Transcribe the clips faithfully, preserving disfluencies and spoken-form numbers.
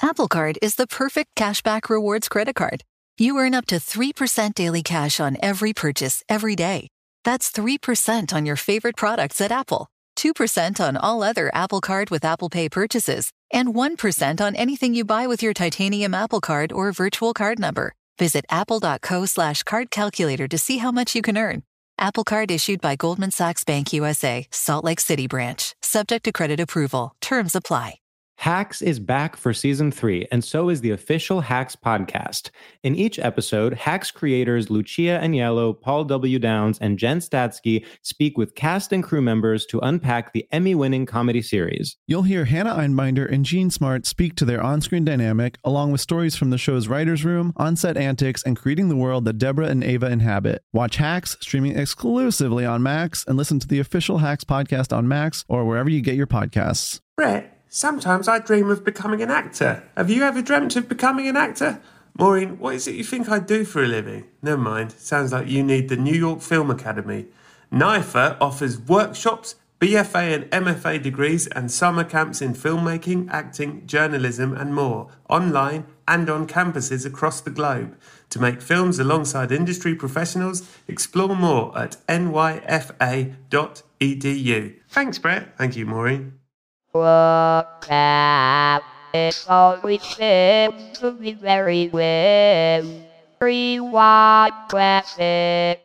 Apple Card is the perfect cashback rewards credit card. You earn up to three percent daily cash on every purchase every day. That's three percent on your favorite products at Apple, two percent on all other Apple Card with Apple Pay purchases, and one percent on anything you buy with your titanium Apple Card or virtual card number. Visit apple.co slash card calculator to see how much you can earn. Apple Card issued by Goldman Sachs Bank U S A, Salt Lake City branch. Subject to credit approval. Terms apply. Hacks is back for season three, and so is the official Hacks podcast. In each episode, Hacks creators Lucia Aniello, Paul W. Downs, and Jen Statsky speak with cast and crew members to unpack the Emmy-winning comedy series. You'll hear Hannah Einbinder and Jean Smart speak to their on-screen dynamic, along with stories from the show's writer's room, on-set antics, and creating the world that Deborah and Ava inhabit. Watch Hacks, streaming exclusively on Max, and listen to the official Hacks podcast on Max or wherever you get your podcasts. Brett, sometimes I dream of becoming an actor. Have you ever dreamt of becoming an actor? Maureen, what is it you think I do for a living? Never mind, sounds like you need the New York Film Academy. N I F A offers workshops, B F A and M F A degrees and summer camps in filmmaking, acting, journalism and more, online and on campuses across the globe. To make films alongside industry professionals, explore more at N Y F A dot E D U. Thanks, Brett. Thank you, Maureen. Look at it always seems to be very well. Rewind classic.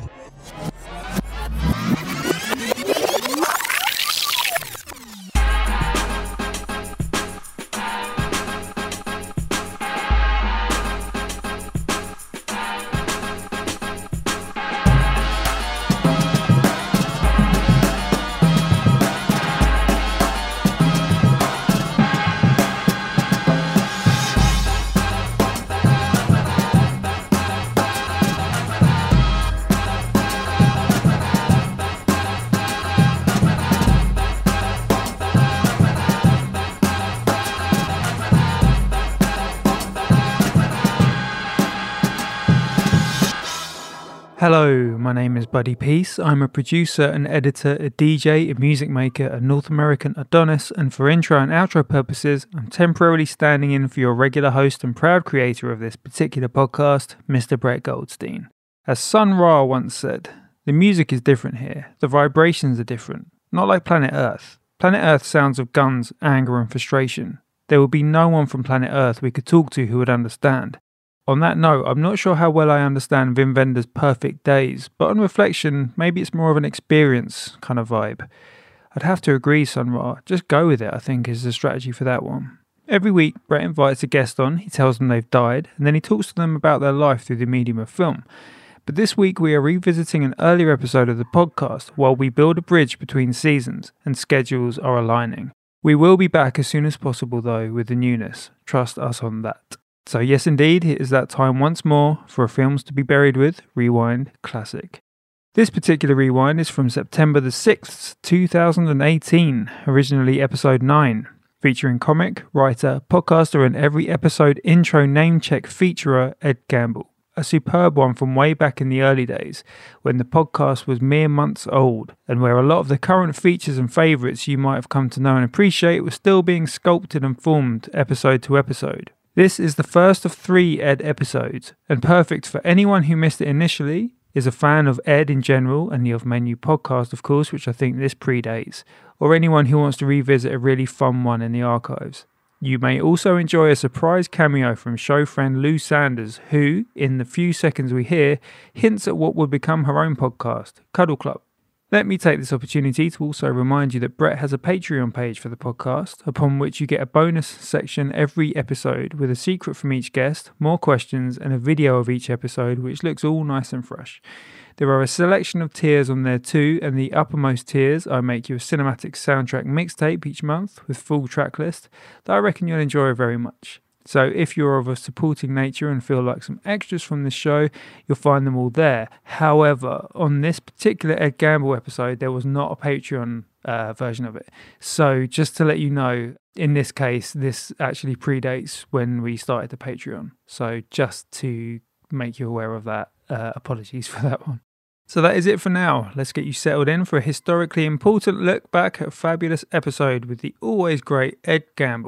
Hello, my name is Buddy Peace. I'm a producer, an editor, a D J, a music maker, a North American Adonis, and for intro and outro purposes, I'm temporarily standing in for your regular host and proud creator of this particular podcast, Mister Brett Goldstein. As Sun Ra once said, the music is different here, the vibrations are different, not like Planet Earth. Planet Earth sounds of guns, anger and frustration. There would be no one from Planet Earth we could talk to who would understand. On that note, I'm not sure how well I understand Wim Wenders' Perfect Days, but on reflection, maybe it's more of an experience kind of vibe. I'd have to agree, Sun Ra. Just go with it, I think, is the strategy for that one. Every week, Brett invites a guest on, he tells them they've died, and then he talks to them about their life through the medium of film. But this week we are revisiting an earlier episode of the podcast while we build a bridge between seasons and schedules are aligning. We will be back as soon as possible, though, with the newness. Trust us on that. So yes indeed, it is that time once more for Films to be Buried With Rewind Classic. This particular rewind is from September the sixth, two thousand eighteen, originally episode nine, featuring comic, writer, podcaster and every episode intro name-check featurer Ed Gamble. A superb one from way back in the early days, when the podcast was mere months old, and where a lot of the current features and favourites you might have come to know and appreciate were still being sculpted and formed episode to episode. This is the first of three Ed episodes, and perfect for anyone who missed it initially, is a fan of Ed in general, and the Of Menu podcast of course, which I think this predates, or anyone who wants to revisit a really fun one in the archives. You may also enjoy a surprise cameo from show friend Lou Sanders, who, in the few seconds we hear, hints at what would become her own podcast, Cuddle Club. Let me take this opportunity to also remind you that Brett has a Patreon page for the podcast, upon which you get a bonus section every episode with a secret from each guest, more questions, and a video of each episode, which looks all nice and fresh. There are a selection of tiers on there too, and the uppermost tiers, I make you a cinematic soundtrack mixtape each month with full track list that I reckon you'll enjoy very much. So if you're of a supporting nature and feel like some extras from this show, you'll find them all there. However, on this particular Ed Gamble episode, there was not a Patreon uh, version of it. So just to let you know, in this case, this actually predates when we started the Patreon. So just to make you aware of that, uh, apologies for that one. So that is it for now. Let's get you settled in for a historically important look back at a fabulous episode with the always great Ed Gamble.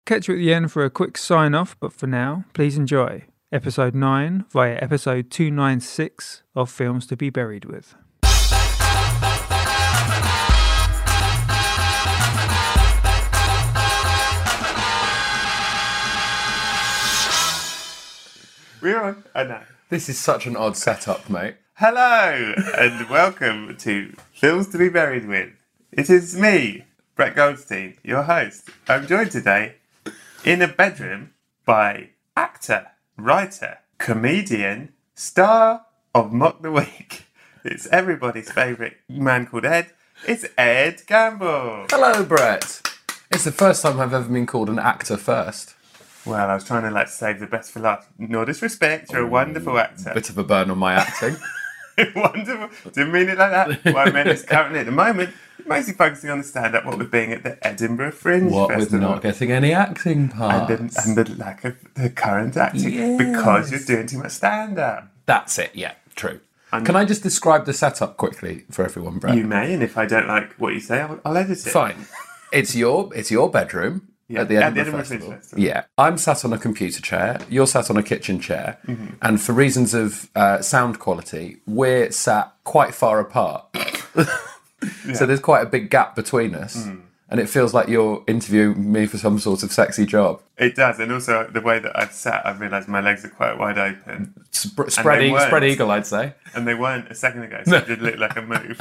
Catch you at the end for a quick sign-off, but for now, please enjoy Episode nine via Episode two ninety-six of Films to be Buried With. We're on. Oh, no. This is such an odd setup, mate. Hello, and welcome to Films to be Buried With. It is me, Brett Goldstein, your host. I'm joined today in a bedroom by actor, writer, comedian, star of Mock the Week. It's everybody's favourite man called Ed. It's Ed Gamble. Hello, Brett. It's the first time I've ever been called an actor first. Well, I was trying to like save the best for last. No disrespect, you're a wonderful actor. Bit of a burn on my acting. Wonderful. Didn't mean it like that. What I meant is currently at the moment, mostly focusing on the stand-up, what with being at the Edinburgh Fringe What with Festival. not getting any acting parts. And the, and the lack of the current acting. Yes. Because you're doing too much stand-up. That's it, yeah, true. And Can I just describe the setup quickly for everyone, Brett? you may, and if I don't like what you say, I'll, I'll edit it. Fine. It's your it's your bedroom Yeah, at the Edinburgh, Edinburgh Festival. Fringe Festival. Yeah. I'm sat on a computer chair. You're sat on a kitchen chair. Mm-hmm. And for reasons of uh, sound quality, we're sat quite far apart. So there's quite a big gap between us. Mm. And it feels like you're interviewing me for some sort of sexy job. It does, and also the way that I've sat, I've realised my legs are quite wide open. Sp- spread, they eagle, weren't. spread eagle, I'd say. And they weren't a second ago, so it did look like a move.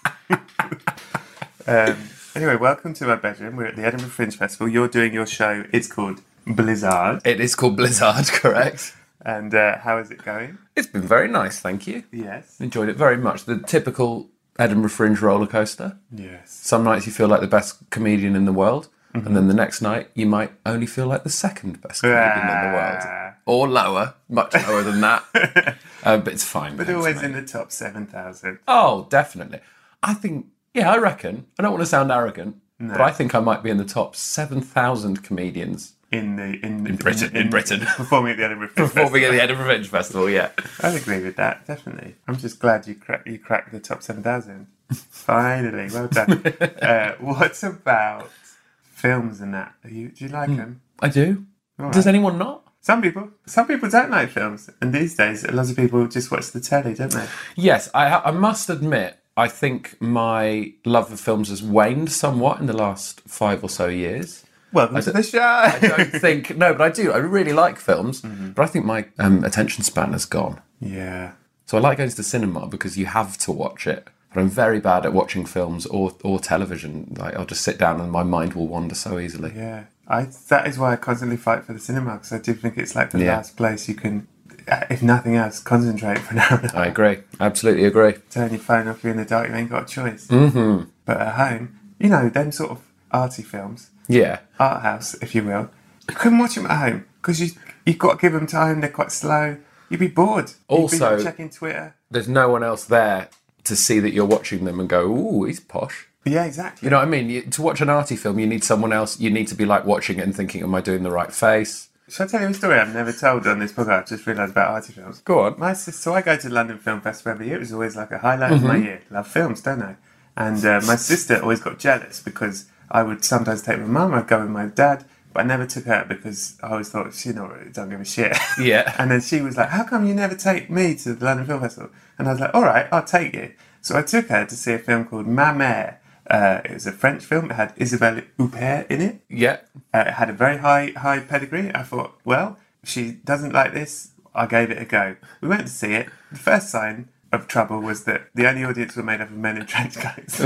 um, anyway, welcome to my bedroom. We're at the Edinburgh Fringe Festival. You're doing your show. It's called Blizzard. It is called Blizzard, correct? And uh, how is it going? It's been very nice, thank you. Yes. Enjoyed it very much. The typical Edinburgh Fringe roller coaster. Yes. Some nights you feel like the best comedian in the world, Mm-hmm. and then the next night you might only feel like the second best comedian in the world. Ah. Or lower, much lower than that. uh, but it's fine. But thanks, always mate. in the top seven thousand. Oh, definitely. I think, yeah, I reckon. I don't want to sound arrogant, but I think I might be in the top seven thousand comedians In the in, in Britain- in Britain. performing at the Edinburgh Fringe performing at Festival. the Edinburgh Fringe Festival, yeah. I agree with that, definitely. I'm just glad you cracked you cracked the top seven thousand. Finally, well done. uh, what about films and that? Are you, do you like them? I do. All Does right. anyone not? Some people, some people don't like films, and these days, a lot of people just watch the telly, don't they? Yes, I, I must admit, I think my love of films has waned somewhat in the last five or so years. Welcome to the show. I don't think, no, but I do. I really like films, but I think my um, attention span has gone. Yeah. So I like going to the cinema because you have to watch it. But I'm very bad at watching films or, or television. Like I'll just sit down and my mind will wander so easily. Yeah, I. That is why I constantly fight for the cinema, because I do think it's like the Yeah. last place you can, uh, if nothing else, concentrate for an hour. and a I half. agree. Absolutely agree. Turn your phone off, you're in the dark, you ain't got a choice. Mm-hmm. But at home, you know, them sort of arty films, Yeah. art house, if you will, you couldn't watch them at home because you you've got to give them time. They're quite slow. You'd be bored. You'd Also- be checking Twitter. There's no one else there to see that you're watching them and go, ooh, he's posh. Yeah, exactly. You know what I mean? You, to watch an arty film, you need someone else. You need to be like watching it and thinking, am I doing the right face? Shall I tell you a story I've never told on this podcast? I've just realised about arty films. Go on. My sister, so I go to London Film Festival every year. It was always like a highlight of my year. Love films, don't I? And uh, my sister always got jealous because I would sometimes take my mum, I'd go with my dad, but I never took her because I always thought she not really don't give a shit. Yeah. And then she was like, "How come you never take me to the London Film Festival?" And I was like, "All right, I'll take you." So I took her to see a film called Ma Mère. Uh, it was a French film. It had Isabelle Huppert in it. Yeah. Uh, it had a very high high pedigree. I thought, well, she doesn't like this. I gave it a go. We went to see it. The first sign of trouble was that the only audience were made up of men in trench coats.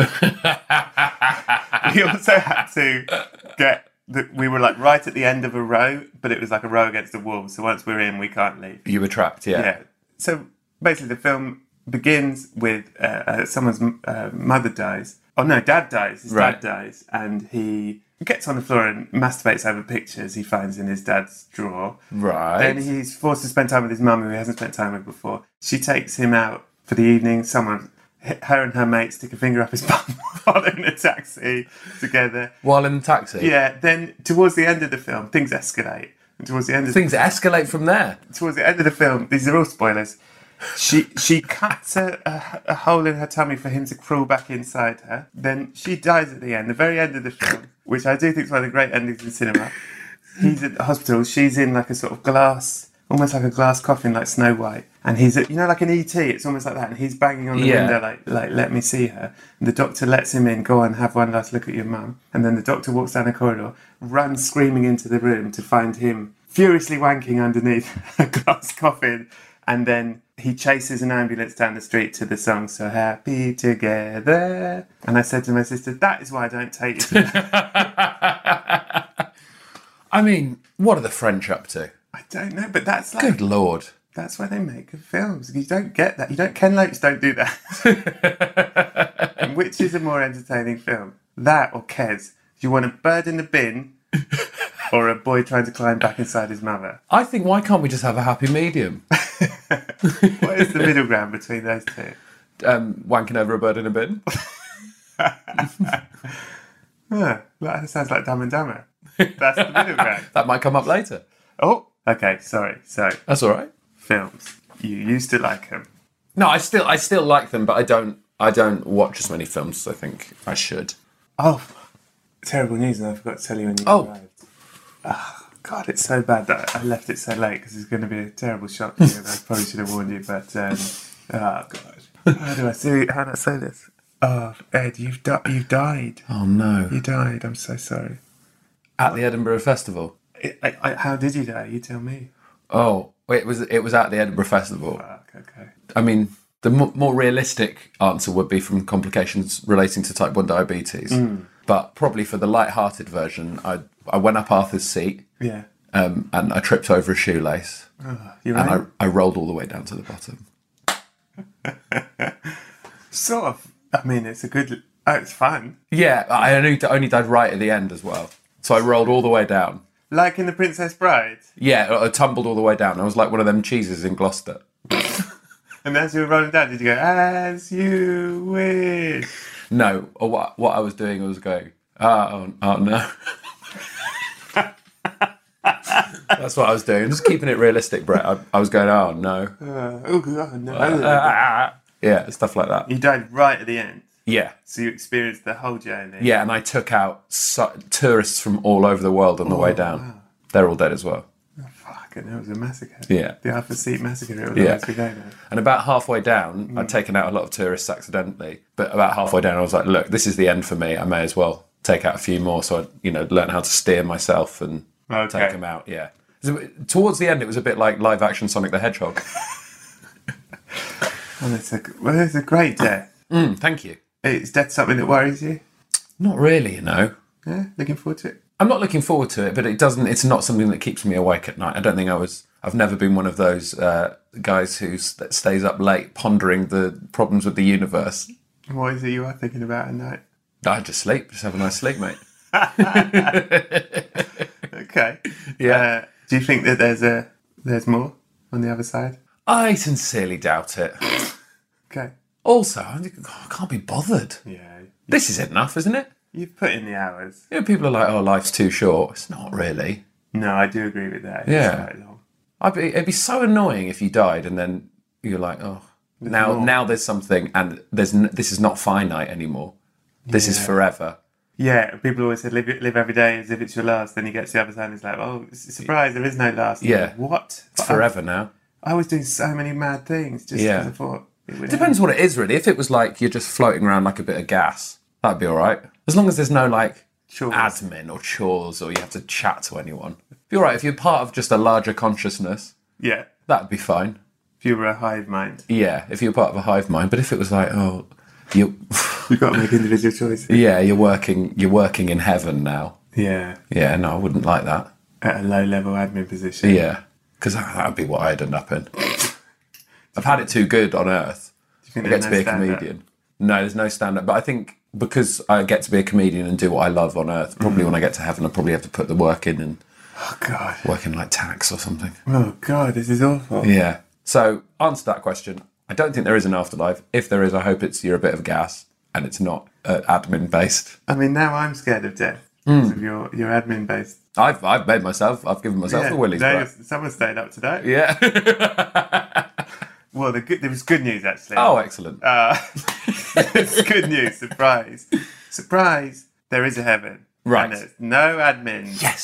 We also had to get... The, we were like right at the end of a row, but it was like a row against the wall. So once we're in, we can't leave. You were trapped, yeah. Yeah. So basically, the film begins with uh, uh, someone's uh, mother dies. Oh no, dad dies. His Right. dad dies, and he gets on the floor and masturbates over pictures he finds in his dad's drawer. Right. Then he's forced to spend time with his mum, who he hasn't spent time with before. She takes him out for the evening. Someone, her and her mate, stick a finger up his bum while they're in a taxi together. While in the taxi? Yeah. Then towards the end of the film, things escalate. And towards the end of Things escalate from there. towards the end of the film, these are all spoilers. She she cuts a, a, a hole in her tummy for him to crawl back inside her. Then she dies at the end, the very end of the film, which I do think is one of the great endings in cinema. he's at the hospital. She's in like a sort of glass, almost like a glass coffin, like Snow White. And he's, at, you know, like an E T. It's almost like that. And he's banging on the Yeah. window, like, like, let me see her. And the doctor lets him in. Go on, have one last look at your mum. And then the doctor walks down the corridor, runs screaming into the room to find him furiously wanking underneath a glass coffin. And then he chases an ambulance down the street to the song "So Happy Together." And I said to my sister, "That is why I don't take you to that." I mean, what are the French up to? I don't know, but that's like Good Lord. that's why they make good films. You don't get that. You don't. Ken Loach don't do that. And which is a more entertaining film, that or Kes? Do you want a bird in the bin, or a boy trying to climb back inside his mother? I think, why can't we just have a happy medium? What is the middle ground between those two? Um, wanking over a bird in a bin? Huh, that sounds like Dumb and Dumber. That's the middle ground. That might come up later. Oh, okay. Sorry. So That's all right. films. You used to like them. No, I still I still like them, but I don't I don't watch as many films as I think I should. Oh, terrible news, and I forgot to tell you when you Oh. arrived. Oh, God, it's so bad that I left it so late because it's going to be a terrible shock to you. And I probably should have warned you, but um, oh God, how do I say how do I say this? Oh, Ed, you've di- you've died. Oh no. You died. I'm so sorry. At the Edinburgh Festival. I, I, I, how did you die? You tell me. Oh, it was it was at the Edinburgh Festival. Fuck, okay. I mean, the mo- more realistic answer would be from complications relating to type one diabetes. But probably for the light-hearted version, I I went up Arthur's seat Yeah. um, and I tripped over a shoelace Oh, you're and right. I, I rolled all the way down to the bottom. Sort of. I mean, it's a good. Oh, it's fun. Yeah, I only, only died right at the end as well. So I rolled all the way down. Like in The Princess Bride. Yeah, I tumbled all the way down. I was like one of them cheeses in Gloucester. And as you were rolling down, did you go, as you wish? No, or what, what I was doing was going, oh, oh no. That's what I was doing. Just keeping it realistic, Brett. I, I was going, oh no. Uh, oh, God, no. Uh, yeah, stuff like that. You died right at the end. Yeah. So you experienced the whole journey. Yeah, and I took out so- tourists from all over the world on the way down. wow. They're all dead as well. Fucking, it was a massacre. Yeah. The Arthur Seat massacre, it was Yeah. always be going on. And about halfway down, I'd taken out a lot of tourists accidentally. But about halfway down, I was like, look, this is the end for me. I may as well take out a few more. So I, you know, learn how to steer myself and Okay. take them out. Yeah. So towards the end, it was a bit like live action Sonic the Hedgehog. Well, it's a, well, it's a great death. Mm, thank you. Is death something that worries you? Not really, you know. Yeah, looking forward to it. I'm not looking forward to it, but it doesn't. It's not something that keeps me awake at night. I don't think I was. I've never been one of those uh, guys who st- stays up late pondering the problems with the universe. What is it you are thinking about at night? I just sleep. Just have a nice sleep, mate. Okay. Yeah. Uh, do you think that there's a there's more on the other side? I sincerely doubt it. Okay. Also, I think- oh, I can't be bothered. Yeah. This is enough, isn't it? You've put in the hours. You know, people are like, "Oh, life's too short." It's not really. No, I do agree with that. It's Yeah. quite long. I'd be, it'd be so annoying if you died and then you're like, "Oh, now more. now there's something, and there's n- this is not finite anymore. This is Yeah. forever." Yeah, people always said live, live every day as if it's your last. Then you get to the other side and it's like, oh, s- surprise, there is no last. Yeah. What? It's forever now. I, I was doing so many mad things just because Yeah. I thought it would It depends what it is, really. If it was like you're just floating around like a bit of gas, that'd be all right. As long as there's no like Chores. admin or chores or you have to chat to anyone. Be all right. If you're part of just a larger consciousness, Yeah. that'd be fine. If you were a hive mind, Yeah, if you're part of a hive mind. But if it was like, oh, you, you've got to make individual choices. yeah, you're working, you're working in heaven now. Yeah. Yeah, no, I wouldn't like that. At a low level admin position. Yeah, because that'd be what I'd end up in. I've had it too good on Earth. Do you think I there's get to no be a stand-up? comedian. No, there's no stand-up. But I think because I get to be a comedian and do what I love on Earth, probably when I get to heaven, I probably have to put the work in and Oh, God. work in like tax or something. Oh, God, this is awful. Yeah. So, answer that question. I don't think there is an afterlife. If there is, I hope it's you're a bit of gas and it's not uh, admin-based. I mean, now I'm scared of death because of your, your admin based. I've I've made myself. I've given myself the willies. no, Brett. someone stayed up today. Yeah. Well, the good, there was good news, actually. Oh, excellent. Uh, it's good news. Surprise. Surprise. There is a heaven. Right. And there's no admin. Yes.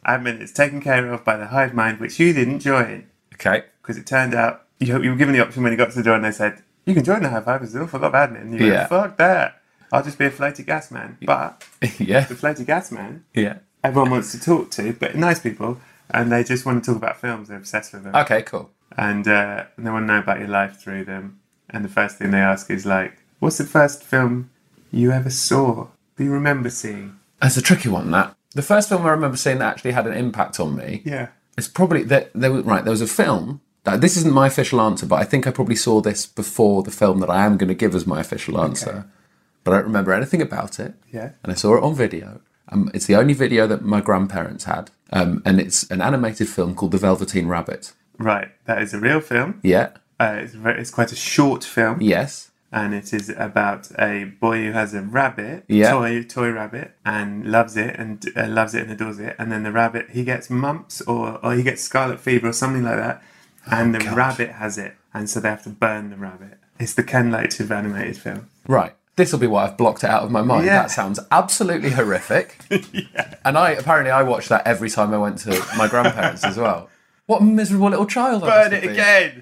admin is taken care of by the hive mind, which you didn't join. Okay. Because it turned out you, you were given the option when you got to the door and they said, you can join the hive mind, there's an awful lot of admin. And you went, Yeah. fuck that. I'll just be a floaty gas man. But Yeah. the floaty gas man, Yeah. everyone wants to talk to, but nice people, and they just want to talk about films. They're obsessed with them. Okay, cool. And uh, they want to know about your life through them. And the first thing they ask is like, what's the first film you ever saw? Do you remember seeing? That's a tricky one, that. The first film I remember seeing that actually had an impact on me. Yeah. It's probably that there was right. There was a film. That, this isn't my official answer, but I think I probably saw this before the film that I am going to give as my official answer. Okay. But I don't remember anything about it. Yeah. And I saw it on video. Um, it's the only video that my grandparents had, um, and it's an animated film called The Velveteen Rabbit. Right. That is a real film. Yeah. Uh, it's, very, it's quite a short film. Yes. And it is about a boy who has a rabbit, Yeah. toy toy rabbit, and loves it and uh, loves it and adores it. And then the rabbit, he gets mumps or, or he gets scarlet fever or something like that. And the God. rabbit has it. And so they have to burn the rabbit. It's the Ken Loach of animated film. Right. This will be why I've blocked it out of my mind. Yeah. That sounds absolutely horrific. Yeah. And I apparently I watched that every time I went to my grandparents as well. What a miserable little child I Burn must have it been. again!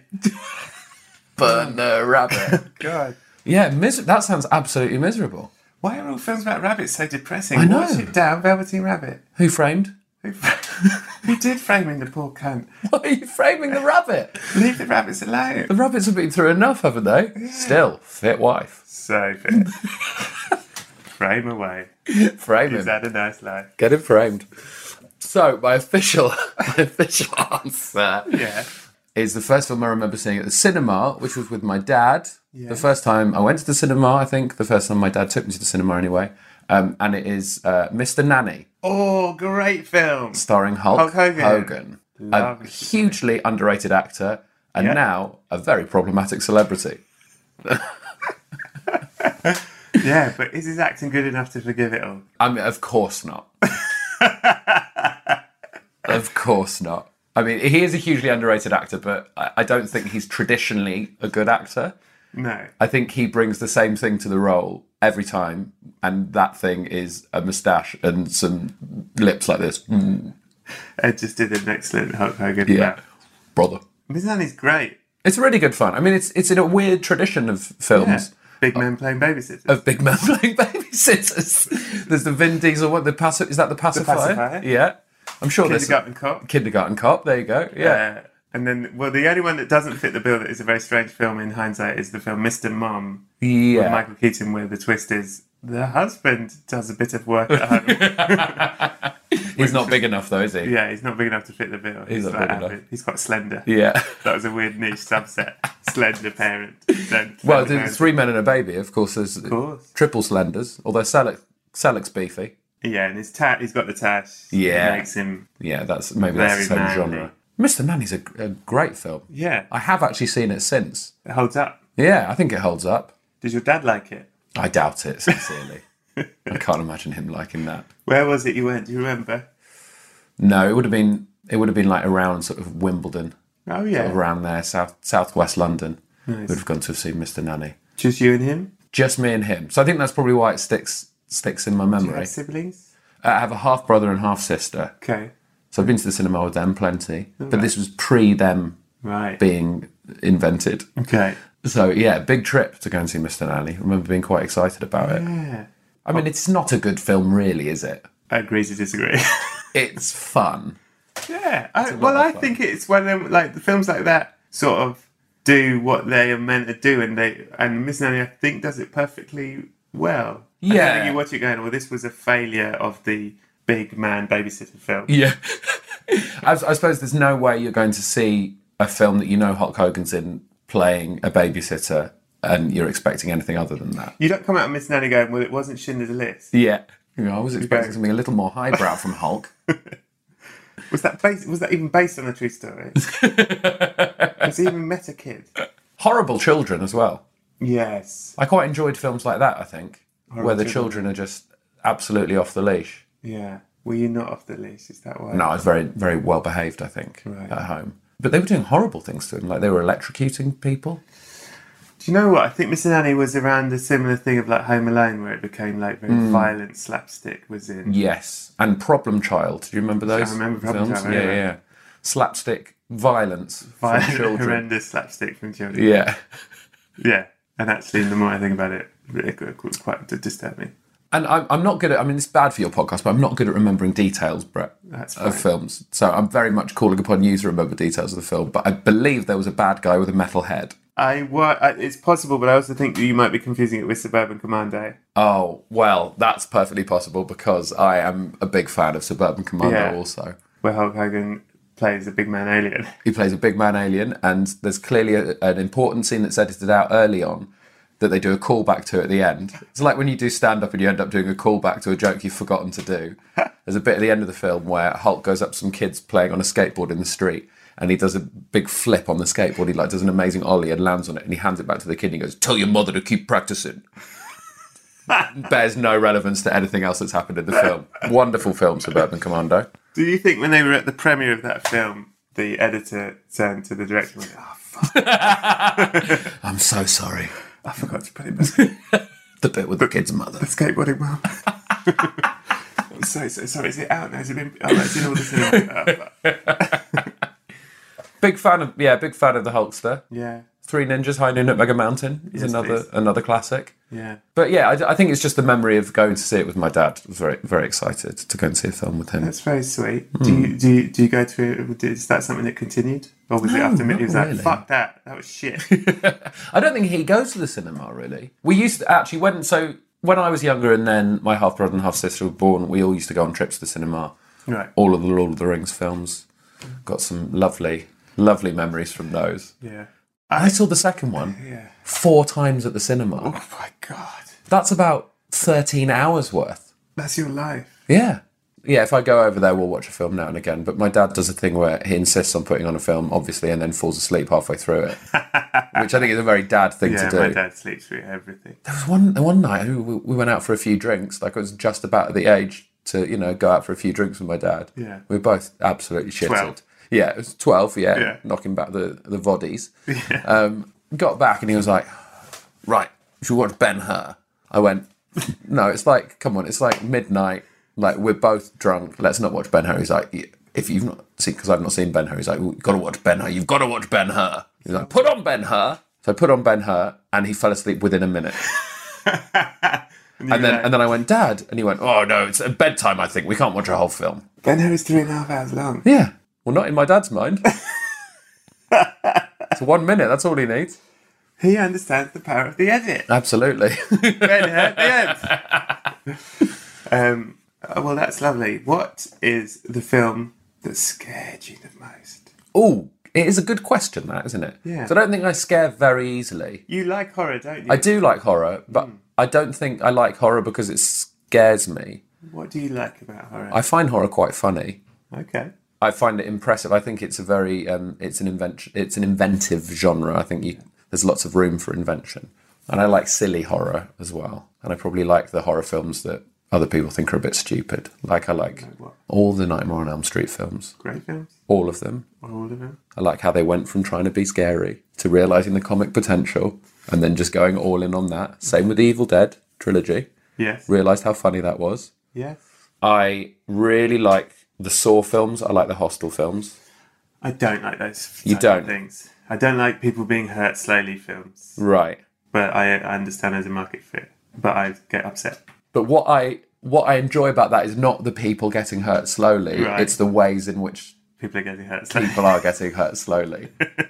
Burn the rabbit. God. Yeah, mis- that sounds absolutely miserable. Why are all films about rabbits so depressing? I know. Watch it down, Velveteen Rabbit. Who framed? Who, who did framing the poor cunt? Why are you framing the rabbit? Leave the rabbits alone. The rabbits have been through enough, haven't they? Yeah. Still, fit wife. So fit. Frame away. Frame He's him. had a nice life. Get him framed. So, my official, my official answer Yeah. is the first film I remember seeing at the cinema, which was with my dad. Yeah. The first time I went to the cinema, I think. The first time my dad took me to the cinema anyway. Um, and it is uh, Mister Nanny, Oh, great film. starring Hulk, Hulk Hogan. Hogan. Love A Mister hugely underrated actor and Yeah. now a very problematic celebrity. Yeah, but is his acting good enough to forgive it all? I mean, of course not. Of course not. I mean, he is a hugely underrated actor, but I, I don't think he's traditionally a good actor. No. I think he brings the same thing to the role every time, and that thing is a moustache and some lips like this. Mm. Ed just did an excellent Hulk Hogan. Yeah, brother. Mister Nanny's great. It's really good fun. I mean, it's it's in a weird tradition of films. Yeah. Big men playing babysitters. Of big men playing babysitters. There's the Vin Diesel one. The paci- is that the pacifier? pacifier. Yeah, I'm sure there's Kindergarten Cop. Kindergarten Cop. There you go. Yeah. Uh, and then, well, the only one that doesn't fit the bill that is a very strange film in hindsight is the film Mister Mom. Yeah. With Michael Keaton, where the twist is the husband does a bit of work at home. He's not big enough though, is he? Yeah, he's not big enough to fit the bill. He's not like big enough. average. He's quite slender. Yeah. That was a weird niche subset. Slender parent. Slender Well, parent. there's three men and a baby. Of course, there's course. triple slenders. Although Selleck, Selleck's beefy. Yeah, and his ta- he's got the tash. Yeah. It makes him... Yeah, that's maybe that's the Very same manly. genre. Mister Nanny's a, a great film. Yeah, I have actually seen it since. it holds up. Yeah, I think it holds up. Does your dad like it? I doubt it, sincerely. I can't imagine him liking that. Where was it you went? Do you remember? No, it would have been it would have been like around sort of Wimbledon, Oh, sort yeah. of around there, south southwest London. Nice. Would have gone to have seen Mister Nanny. Just you and him? Just me and him. So I think that's probably why it sticks sticks in my Do you memory. have siblings? Uh, I have a half brother and half sister. Okay. So I've been to the cinema with them plenty, but this was pre them Right. being invented. Okay. So yeah, big trip to go and see Mister Nanny. I remember being quite excited about it. Yeah. I mean, it's not a good film, really, is it? I agree to disagree. It's fun. Yeah. I, lot well, of I fun. think it's one of them, like, the films like that sort of do what they are meant to do, and they and Miss Nanny, I think, does it perfectly well. I don't Yeah. think you watch it going, well, this was a failure of the big man babysitter film. Yeah. I, I suppose there's no way you're going to see a film that you know Hulk Hogan's in playing a babysitter and you're expecting anything other than that. You don't come out of Miss Nanny going, well, it wasn't Schindler's List. Yeah. You know, I was expecting Okay. something a little more highbrow from Hulk. Was that based, was that even based on a true story? Was he even met a kid? Horrible children as well. Yes. I quite enjoyed films like that, I think, Horrible where the children. children are just absolutely off the leash. Yeah. Were you not off the leash? Is that why? No, I was very, very well behaved, I think, Right. at home. But they were doing horrible things to him, like they were electrocuting people. Do you know what? I think Mister Nanny was around a similar thing of like Home Alone, where it became like very Mm. violent slapstick was in. Yes, and Problem Child. Do you remember those? I remember Problem films? Child, Yeah, yeah. yeah. Slapstick violence Violent, from children. horrendous slapstick from children. Yeah. Yeah. And actually, the more I think about it, it was quite disturbing. And I'm, I'm not good at, I mean, it's bad for your podcast, but I'm not good at remembering details, Brett, That's of fine. films. So I'm very much calling upon you to remember details of the film. But I believe there was a bad guy with a metal head. I wa- I- It's possible, but I also think that you might be confusing it with Suburban Commando. Oh, well, that's perfectly possible because I am a big fan of Suburban Commando Yeah. also. Where Hulk Hogan plays a big man alien. He plays a big man alien, and there's clearly a, an important scene that's edited out early on that they do a callback to at the end. It's like when you do stand-up and you end up doing a callback to a joke you've forgotten to do. There's a bit at the end of the film where Hulk goes up to some kids playing on a skateboard in the street, and he does a big flip on the skateboard. He like does an amazing ollie and lands on it, and he hands it back to the kid and he goes, "Tell your mother to keep practicing." Bears no relevance to anything else that's happened in the film. Wonderful film, Suburban Commando. Do you think when they were at the premiere of that film, the editor turned to the director and went, "Oh, fuck, I'm so sorry. I forgot to put it back." The bit with the kid's mother. The skateboarding mum. I'm so, so sorry. Is it out now? Has it been... Oh, it's in all the cinema. Oh, fuck. Big fan of, yeah, big fan of the Hulkster. Yeah, Three Ninjas, High Noon at Mega Mountain is Yes, another please. another classic. yeah. But yeah, I, I think it's just the memory of going to see it with my dad. I was very very excited to go and see a film with him. That's very sweet. Do you do you, do you go to? Is that something that continued, or was it No, after not he was like, really. "Fuck that, that was shit"? I don't think he goes to the cinema really. We used to actually when so when I was younger, and then my half brother and half sister were born. We all used to go on trips to the cinema. Right. All of the Lord of the Rings films. Got some lovely lovely memories from those. Yeah. I saw the second one Yeah. four times at the cinema. Oh my god, That's about thirteen hours worth. that's your life. Yeah. Yeah, if I go over there, we'll watch a film now and again. But my dad does a thing where he insists on putting on a film, obviously, and then falls asleep halfway through it, which I think is a very dad thing Yeah, to do. my dad sleeps through everything. There was one one night we we went out for a few drinks. Like I was just about at the age to you know go out for a few drinks with my dad. Yeah. We were both absolutely shitted. twelve. Yeah, it was twelve. Yeah, Yeah. knocking back the the voddies. Um, got back and he was like, "Right, should we watch Ben Hur?" I went, "No, it's like come on, it's like midnight. Like we're both drunk. Let's not watch Ben Hur." He's like, "If you've not seen, because I've not seen Ben Hur." He's like, "You've got to watch Ben Hur. You've got to watch Ben Hur." He's like, "Put on Ben Hur." So I put on Ben Hur, and he fell asleep within a minute. And, And then, and then I went, "Dad," and he went, "Oh no, it's at bedtime. I think we can't watch a whole film." Ben Hur is three and a half hours long. Yeah, well, not in my dad's mind. It's one minute. That's all he needs. He understands the power of the edit. Absolutely. Ben Hur at the end. um, oh, well, that's lovely. What is the film that scared you the most? Oh, it is a good question, that isn't it? Yeah. So I don't think I scare very easily. You like horror, don't you? I do like horror, but I don't think I like horror because it scares me. What do you like about horror? I find horror quite funny. Okay. I find it impressive. I think it's a very um, it's an invention. It's an inventive genre. I think you, there's lots of room for invention, and I like silly horror as well. And I probably like the horror films that other people think are a bit stupid. Like I like what? all the Nightmare on Elm Street films, Great films. all of them. All of them. I like how they went from trying to be scary to realizing the comic potential, and then just going all in on that. Same with the Evil Dead trilogy. Yes. Realized how funny that was. Yes. I really like the Saw films. I like the Hostel films. I don't like those You type of don't? things. I don't like people being hurt slowly films. Right. But I, I understand there's a market for it. But I get upset. But what I what I enjoy about that is not the people getting hurt slowly. Right. It's the ways in which People are getting hurt slowly. people are getting hurt slowly.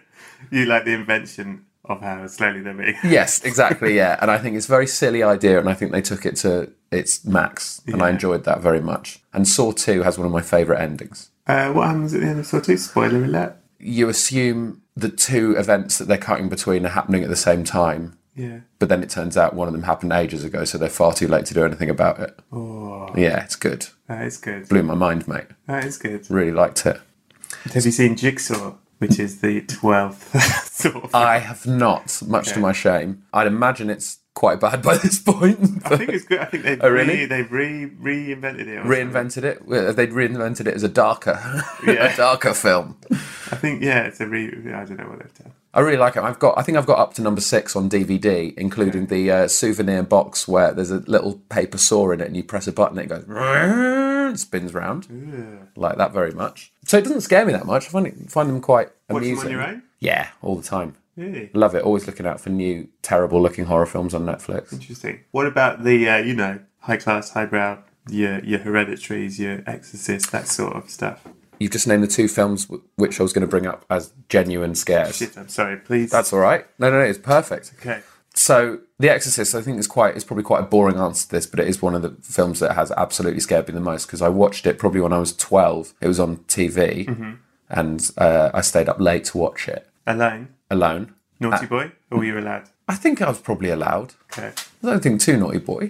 You like the invention of how slowly they're being. Yes, exactly, yeah. And I think it's a very silly idea, and I think they took it to its max, and I Yeah. enjoyed that very much. And Saw two has one of my favourite endings. Uh, what happens at the end of Saw two? Spoiler alert. You assume the two events that they're cutting between are happening at the same time, Yeah. but then it turns out one of them happened ages ago, so they're far too late to do anything about it. Oh, Yeah, it's good. that is good. Blew my mind, mate. That is good. Really liked it. Have you seen Jigsaw, which is the twelfth Saw film? I have not, much to my shame. I'd imagine it's quite bad by this point. I think it's good. I think they've Oh, really? re, they've re reinvented it. or Reinvented it. Well, They'd reinvented it as a darker, Yeah. a darker film. something. I think, yeah, it's a re... I don't know what they've done. I really like it. I've got, I think I've got up to number six on D V D, including yeah. the uh, souvenir box where there's a little paper saw in it, and you press a button, and it goes, it spins round. Yeah. Like that very much. So it doesn't scare me that much. I find it, find them quite amusing. Watch them on your own? Yeah, all the time. Really? Love it. Always looking out for new, terrible-looking horror films on Netflix. Interesting. What about the, uh, you know, high-class, highbrow, your your Hereditaries, your Exorcist, that sort of stuff? You've just named the two films w- which I was going to bring up as genuine scares. Shit, I'm sorry, please. That's all right. No, no, no, it's perfect. Okay. So, The Exorcist, I think is quite, it's probably quite a boring answer to this, but it is one of the films that has absolutely scared me the most, because I watched it probably when I was twelve. It was on T V, mm-hmm. and uh, I stayed up late to watch it. Alone? Alone. Naughty uh, boy? Or were you allowed? I think I was probably allowed. Okay. I don't think too naughty boy.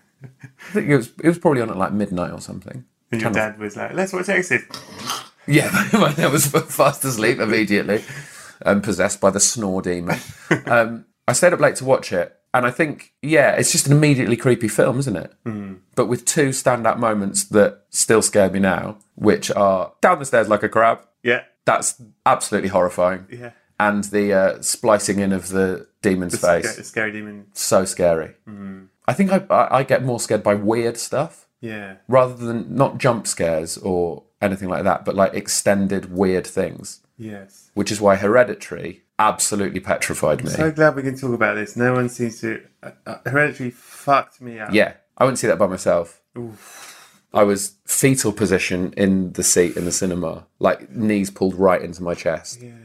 I think it was, it was probably on at like midnight or something. And your dad of... was like, let's watch Exorcist. Yeah, my dad was fast asleep immediately, and possessed by the snore demon. Um, I stayed up late to watch it, and I think, yeah, it's just an immediately creepy film, isn't it? Mm. But with two standout moments that still scare me now, which are down the stairs like a crab. Yeah. That's absolutely horrifying. Yeah. And the uh, splicing in of the demon's the face. Sc- scary demon. So scary. Mm. I think I, I I get more scared by weird stuff. Yeah. Rather than not jump scares or anything like that, but like extended weird things. Yes. Which is why Hereditary absolutely petrified me. I'm so glad we can talk about this. No one seems to... Uh, uh, Hereditary fucked me up. Yeah. I wouldn't see that by myself. Oof. I was fetal position in the seat in the cinema. Like, knees pulled right into my chest. Yeah.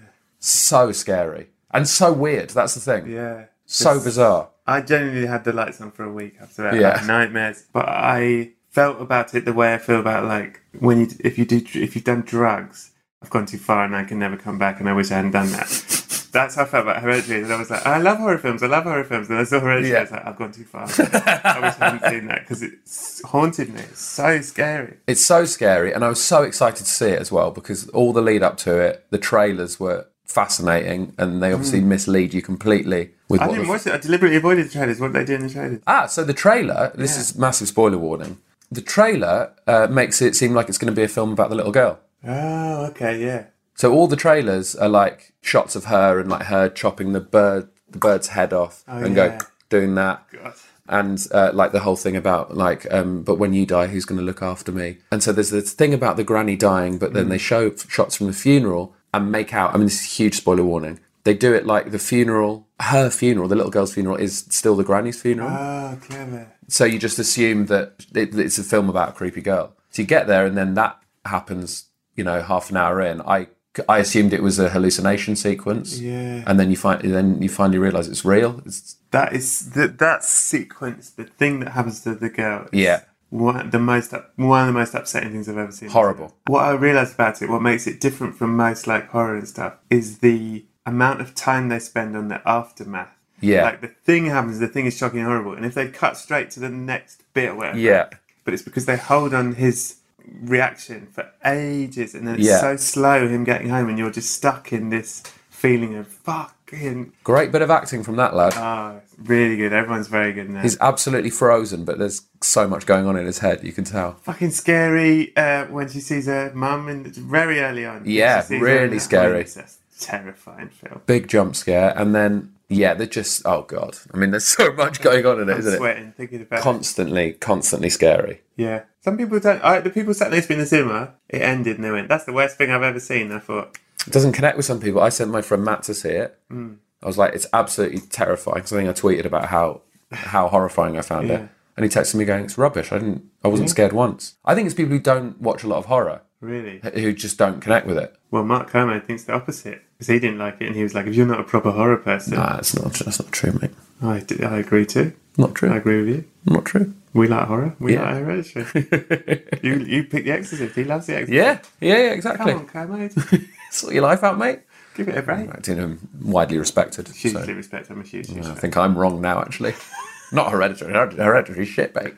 So scary. And so weird. That's the thing. Yeah. So It's, bizarre. I genuinely had the lights on for a week after that. Yeah. Like nightmares. But I felt about it the way I feel about, like, when you if you do if you've done drugs, I've gone too far and I can never come back, and I wish I hadn't done that. That's how I felt about Hereditary. And I was like, I love horror films. I love horror films. And I saw Hereditary. Yeah. I was like, I've gone too far. I wish I hadn't seen that, because it haunted me. It's so scary. It's so scary, and I was so excited to see it as well, because all the lead up to it, the trailers were fascinating, and they obviously mm. mislead you completely. With I what didn't the... watch it. I deliberately avoided the trailers. What did they do in the trailers? Ah, so the trailer, this Yeah. is massive spoiler warning. The trailer uh, makes it seem like it's going to be a film about the little girl. Oh, okay, yeah. So all the trailers are like shots of her and like her chopping the bird, the bird's head off, Oh, and yeah. go doing that. God. And uh, like the whole thing about like, um, but when you die, who's going to look after me? And so there's this thing about the granny dying, but then mm. they show shots from the funeral and make out. I mean, this is a huge spoiler warning. They do it like the funeral, her funeral, the little girl's funeral, is still the granny's funeral. Oh, clever. So you just assume that it, it's a film about a creepy girl. So you get there, and then that happens, you know, half an hour in. I I assumed it was a hallucination sequence. Yeah. And then you find then you finally realise it's real. It's, That is the, that sequence, the thing that happens to the girl. Is Yeah. One, the most, one of the most upsetting things I've ever seen. Horrible. What I realised about it, what makes it different from most like horror and stuff, is the amount of time they spend on the aftermath. Yeah. Like the thing happens, the thing is shocking and horrible, and if they cut straight to the next bit or whatever. Yeah. But it's because they hold on his reaction for ages, and then it's Yeah. so slow him getting home, and you're just stuck in this feeling of fucking. great bit of acting from that lad. Oh, really good. Everyone's very good now. He's absolutely frozen, but there's so much going on in his head, you can tell. Fucking scary uh, when she sees her mum, and very early on. Yeah, She sees her really in that- scary. It's a terrifying film. Big jump scare, and then, yeah, they're just, oh God. I mean, there's so much going on in it, I'm isn't sweating it? thinking about it. Constantly, constantly scary. Yeah. Some people don't. I, the people sat next to me in the cinema, it ended and they went, that's the worst thing I've ever seen. I thought, It doesn't connect with some people. I sent my friend Matt to see it. Mm. I was like, it's absolutely terrifying. Because I think I tweeted about how how horrifying I found Yeah. it. And he texted me going, it's rubbish. I didn't. I wasn't scared once. I think it's people who don't watch a lot of horror. really? Who just don't connect with it. Well, Mark Kermode thinks the opposite. Because he didn't like it, and he was like, if you're not a proper horror person. Nah, it's not, that's not true, mate. I, d- I agree too. Not true. I agree with you. Not true. We like horror. We Yeah. like Hereditary. you you pick The Exorcist. He loves The Exorcist. Yeah, yeah, yeah, exactly. Come on, Kermode. Sort your life out, mate. Give it a break. Acting him widely respected. so, Hugely respect. I'm a huge, huge I fan. think I'm wrong now, actually. Not hereditary. Hereditary shit, mate.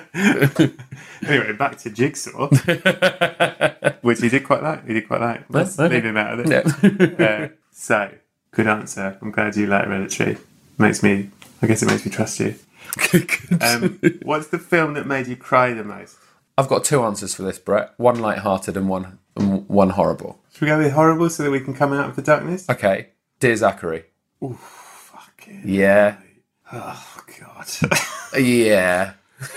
Anyway, back to Jigsaw, which he did quite like. He did quite like. Let's Okay. leave him out of it. Yeah. uh, so, good answer. I'm glad you like Hereditary. Makes me, I guess it makes me trust you. Um, what's the film that made you cry the most? I've got two answers for this, Brett. One light-hearted and one and one horrible. Should we go with horrible so that we can come out of the darkness? Okay. Dear Zachary. Ooh, fucking. Yeah. Oh, God. Yeah.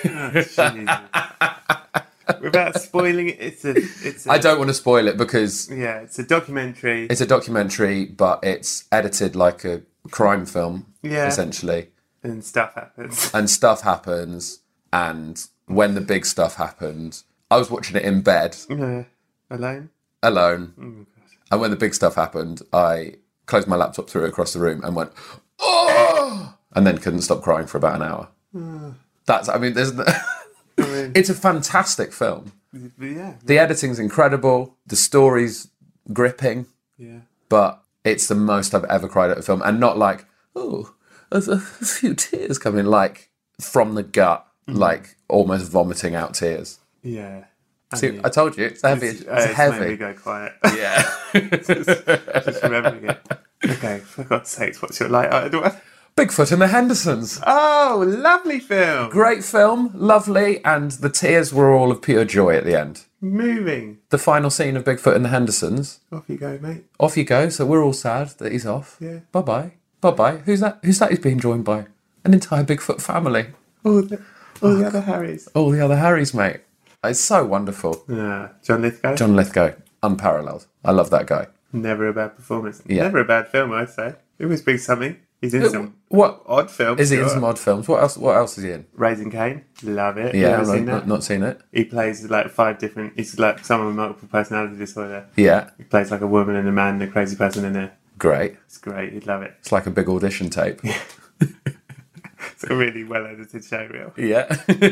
Without spoiling it, it's a. It's a I don't want to spoil it because Yeah, it's a documentary. it's a documentary, but it's edited like a crime film, Yeah. essentially. And stuff happens. And stuff happens, and when the big stuff happened, I was watching it in bed, Yeah. Alone? alone, Oh, God. and when the big stuff happened, I closed my laptop, threw it across the room, and went, oh! And then couldn't stop crying for about an hour. That's, I mean, there's... It's a fantastic film. Yeah. The editing's incredible. The story's gripping. Yeah. But it's the most I've ever cried at a film. And not like, oh, there's a few tears coming. Like, from the gut. Mm-hmm. Like, almost vomiting out tears. Yeah. See, mean, I told you, it's heavy. It's, It's, uh, it's heavy. made me go quiet. Yeah. Just remembering it. Okay, for God's sakes, what's your light art? Bigfoot and the Hendersons. Oh, lovely film. Great film, lovely, and the tears were all of pure joy at the end. Moving. The final scene of Bigfoot and the Hendersons. Off you go, mate. Off you go. So we're all sad that he's off. Yeah. Bye bye. Bye bye. Who's that? Who's that? He's being joined by an entire Bigfoot family. All the, all the other Harrys. All the other Harrys, mate. It's so wonderful. Yeah. John Lithgow. John Lithgow, unparalleled. I love that guy. Never a bad performance. Yeah. Never a bad film, I'd say. It always brings something. He's in some What odd films. is he in sure. some odd films? What else? What else is he in? Raising Cain. Love it. Yeah, You ever I've seen not, that? not seen it. He plays like five different. He's like someone with multiple personality disorder. Yeah, He plays like a woman and a man and a crazy person in there. great. It's great. You'd love it. It's like a big audition tape. It's a really well edited show reel. Yeah.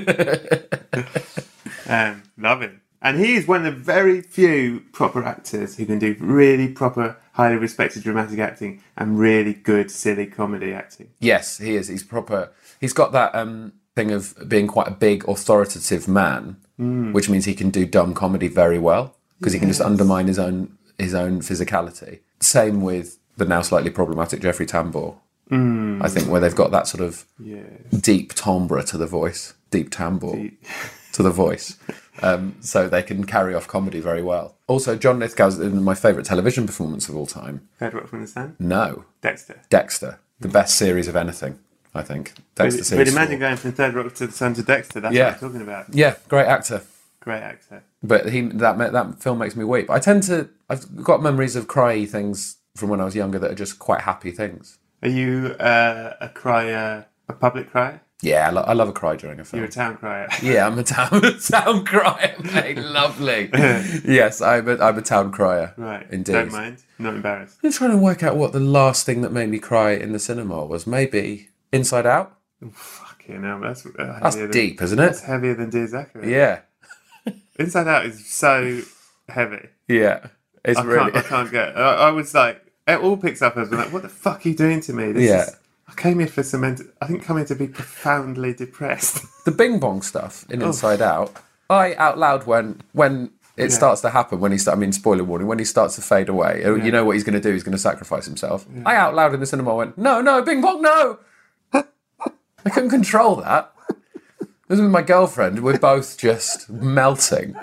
Um, love him. And he is one of the very few proper actors who can do really proper, highly respected dramatic acting and really good, silly comedy acting. Yes, he is. He's proper. He's got that um, thing of being quite a big, authoritative man, Mm. which means he can do dumb comedy very well because he can just undermine his own his own physicality. Same with the now slightly problematic Jeffrey Tambor. Mm. I think where they've got that sort of Yeah. deep timbre to the voice, deep timbre Deep. to the voice, um, so they can carry off comedy very well. Also, John Lithgow's in my favourite television performance of all time. Third Rock from the Sun? No, Dexter. Dexter, the best series of anything, I think. But, Dexter but series imagine four. going from Third Rock to the Sun to Dexter. That's Yeah. what I'm talking about. Yeah, great actor. Great actor. But he that ma- that film makes me weep. I tend to. I've got memories of cryy things from when I was younger that are just quite happy things. Are you uh, a crier, a public crier? Yeah, I, lo- I love a cry during a film. You're a town crier. Yeah, I'm a town a town crier, mate. Lovely. Yes, I'm a, I'm a town crier. Right. Indeed. Don't mind. Not embarrassed. I'm trying to work out what the last thing that made me cry in the cinema was. Maybe Inside Out. Fucking hell, that's, uh, That's heavier than- deep, isn't That's it? heavier than Dear Zachary. Yeah, Inside Out is so heavy. yeah. It's I really. can't, I can't get. I, I was like, it all picks up as like, what the fuck are you doing to me? This Yeah. Is, I came here for some. ment- I didn't come here to be profoundly depressed. The Bing Bong stuff Oh. in Inside Out. I out loud when when it Yeah. starts to happen. When he start, I mean, spoiler warning. When he starts to fade away, you know what he's going to do. He's going to sacrifice himself. I out loud in the cinema went, "No, no, Bing Bong, no!" I couldn't control that. This was my girlfriend. We're both just melting.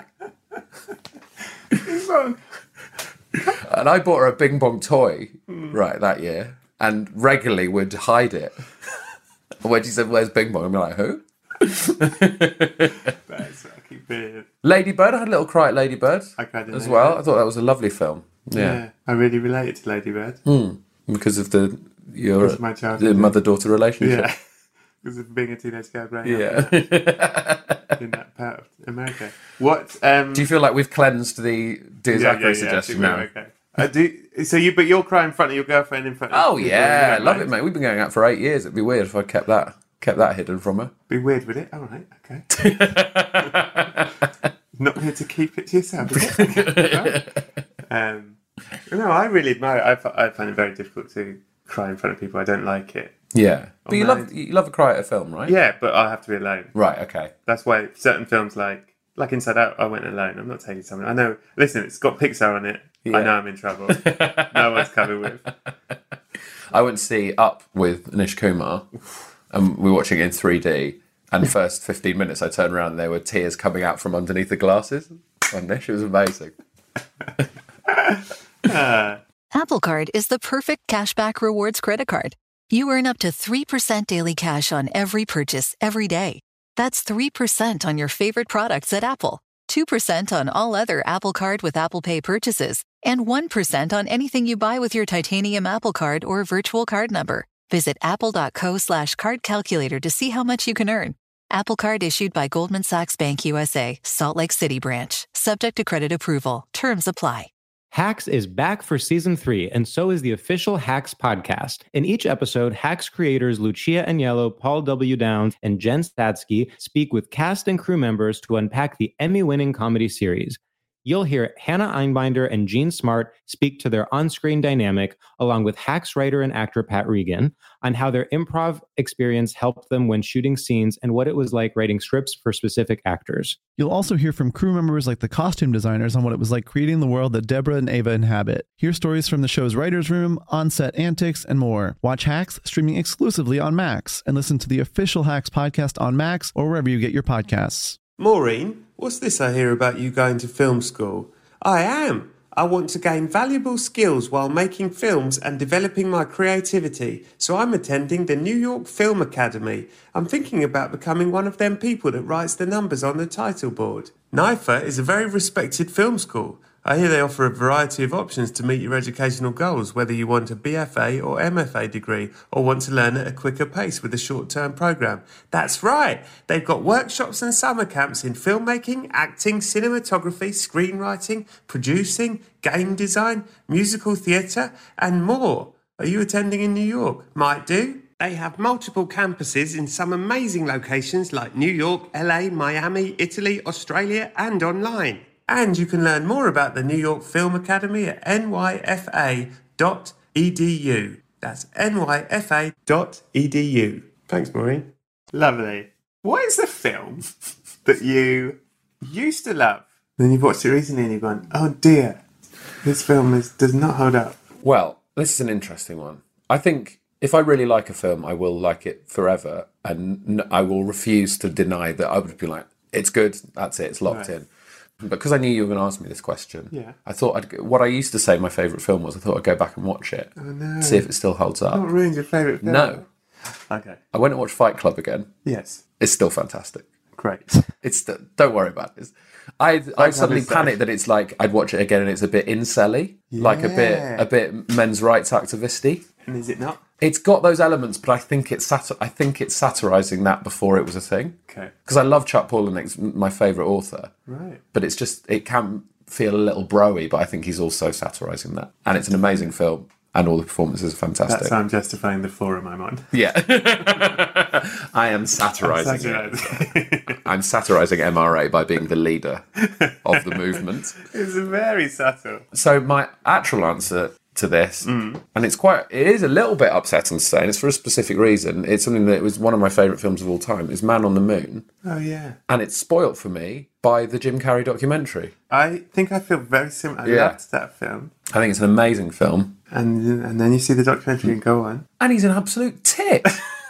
And I bought her a Bing Bong toy, right, that year, and regularly would hide it. When she said, "Where's Bing Bong?" I'm like, "Who?" That's fucking brilliant. Lady Bird. I had a little cry at Lady Bird I cried at as Lady well. Bird. I thought that was a lovely film. Yeah. Yeah, I really related to Lady Bird. because of the your Because of my childhood, the yeah. mother-daughter relationship. Yeah. Because of being a teenage girl growing Yeah. up in that part of America. What? Um, Do you feel like we've cleansed the Dear yeah, Zachary yeah, yeah, I suggestion think we're now? Okay. I do. So you, but you'll cry in front of your girlfriend in front. Oh of yeah, you love don't it, mind? mate. We've been going out for eight years. It'd be weird if I kept that kept that hidden from her. Be weird with it. All right. Okay. Not here to keep it to yourself. Is it? um, no, I really admire. I, fi- I find it very difficult to cry in front of people. I don't like it. Yeah, but you my- love you love a cry at a film, right? Yeah, but I have to be alone. Right. Okay. That's why certain films like like Inside Out, I went alone. I'm not taking someone. I know. Listen, it's got Pixar on it. Yeah. I know I'm in trouble. No one's covered with. I went to see Up with Nish Kumar, and we were watching it in three D. And the first fifteen minutes, I turned around and there were tears coming out from underneath the glasses on Nish. It was amazing. Apple Card is the perfect cashback rewards credit card. You earn up to three percent daily cash on every purchase every day. That's three percent on your favorite products at Apple, two percent on all other Apple Card with Apple Pay purchases, and one percent on anything you buy with your titanium Apple Card or virtual card number. Visit apple.co slash card calculator to see how much you can earn. Apple Card issued by Goldman Sachs Bank U S A, Salt Lake City branch. Subject to credit approval. Terms apply. Hacks is back for season three, and so is the official Hacks podcast. In each episode, Hacks creators Lucia Aniello, Paul W. Downs, and Jen Statsky speak with cast and crew members to unpack the Emmy-winning comedy series. You'll hear Hannah Einbinder and Jean Smart speak to their on-screen dynamic, along with Hacks writer and actor Pat Regan, on how their improv experience helped them when shooting scenes and what it was like writing scripts for specific actors. You'll also hear from crew members like the costume designers on what it was like creating the world that Deborah and Ava inhabit. Hear stories from the show's writer's room, on-set antics, and more. Watch Hacks streaming exclusively on Max, and listen to the official Hacks podcast on Max or wherever you get your podcasts. Maureen, what's this I hear about you going to film school? I am. I want to gain valuable skills while making films and developing my creativity, so I'm attending the New York Film Academy. I'm thinking about becoming one of them people that writes the numbers on the title board. NYFA is a very respected film school. I hear they offer a variety of options to meet your educational goals, whether you want a B F A or M F A degree or want to learn at a quicker pace with a short-term programme. That's right! They've got workshops and summer camps in filmmaking, acting, cinematography, screenwriting, producing, game design, musical theatre and more. Are you attending in New York? Might do. They have multiple campuses in some amazing locations like New York, L A, Miami, Italy, Australia and online. And you can learn more about the New York Film Academy at N Y F A dot E D U. That's N Y F A dot E D U. Thanks, Maureen. Lovely. What is the film that you used to love? Then you've watched it recently and you've gone, oh dear, this film is, does not hold up. Well, this is an interesting one. I think if I really like a film, I will like it forever. And I will refuse to deny that I would be like, it's good, that's it, it's locked right in. Because I knew you were going to ask me this question, yeah. I thought I'd, what I used to say my favourite film was, I thought I'd go back and watch it, oh, no. see if it still holds up. Not ruined your favourite film. No. Okay. I went and watched Fight Club again. Yes. It's still fantastic. Great. It's don't worry about it. I I suddenly panicked that it's like I'd watch it again and it's a bit incel-y, yeah. like a bit a bit men's rights activist-y. And is it not? It's got those elements, but I think it's sat- I think it's satirising that before it was a thing. Okay. Because I love Chuck Palahniuk's my favourite author. Right. But it's just it can feel a little broy, but I think he's also satirising that, and it's an amazing film. And all the performances are fantastic. That's how I'm justifying the four in my mind. Yeah. I am satirising it. I'm satirising M R A by being the leader of the movement. It's very subtle. So my actual answer to this, mm. and it's quite, it is a little bit upsetting to say, and it's for a specific reason. It's something that was one of my favourite films of all time, is Man on the Moon. Oh, yeah. And it's spoilt for me by the Jim Carrey documentary. I think I feel very similar. I yeah. loved that film. I think it's an amazing film. And and then you see the documentary and go on. And he's an absolute tit.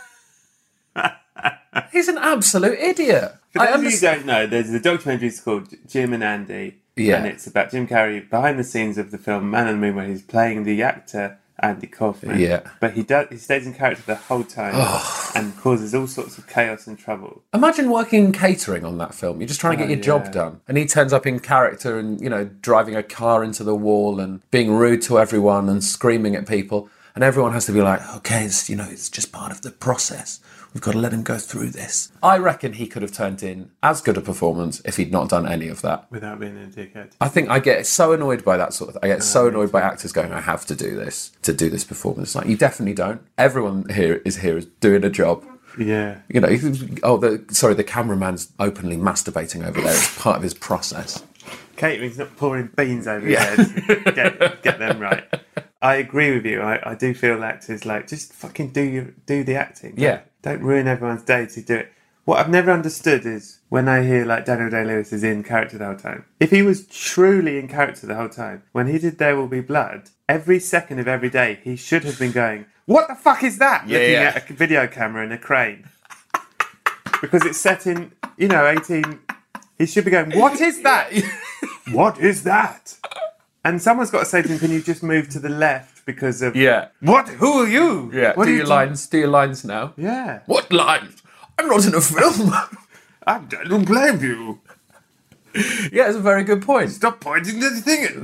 He's an absolute idiot. For those of you who don't know, there's the documentary is called Jim and Andy. Yeah. And it's about Jim Carrey behind the scenes of the film Man on the Moon, where he's playing the actor Andy Kaufman. Yeah. But he does he stays in character the whole time and causes all sorts of chaos and trouble. Imagine working in catering on that film. You're just trying to oh, get your yeah. job done. And he turns up in character and, you know, driving a car into the wall and being rude to everyone and screaming at people. And everyone has to be like, okay, it's, you know, it's just part of the process. We've got to let him go through this. I reckon he could have turned in as good a performance if he'd not done any of that. Without being a dickhead. I think I get so annoyed by that sort of thing. I get oh, so annoyed by actors going, I have to do this, to do this performance. Like, you definitely don't. Everyone here is here is doing a job. Yeah. You know, oh, the sorry, the cameraman's openly masturbating over there. It's part of his process. Catering's not pouring beans over yeah. your head. Get, get them right. I agree with you. I, I do feel actors like, just fucking do your, do the acting. Yeah. Don't ruin everyone's day to do it. What I've never understood is when I hear like Daniel Day-Lewis is in character the whole time. If he was truly in character the whole time, when he did There Will Be Blood, every second of every day he should have been going, what the fuck is that? Yeah, Looking yeah. at a video camera and a crane. Because it's set in, you know, eighteen... He should be going, what is that? What is that? And someone's got to say to him, can you just move to the left because of... Yeah. What? Who are you? Yeah, What do are your you lines, do your lines now. Yeah. What lines? I'm not in a film. I don't blame you. Yeah, it's a very good point. Stop pointing the thing at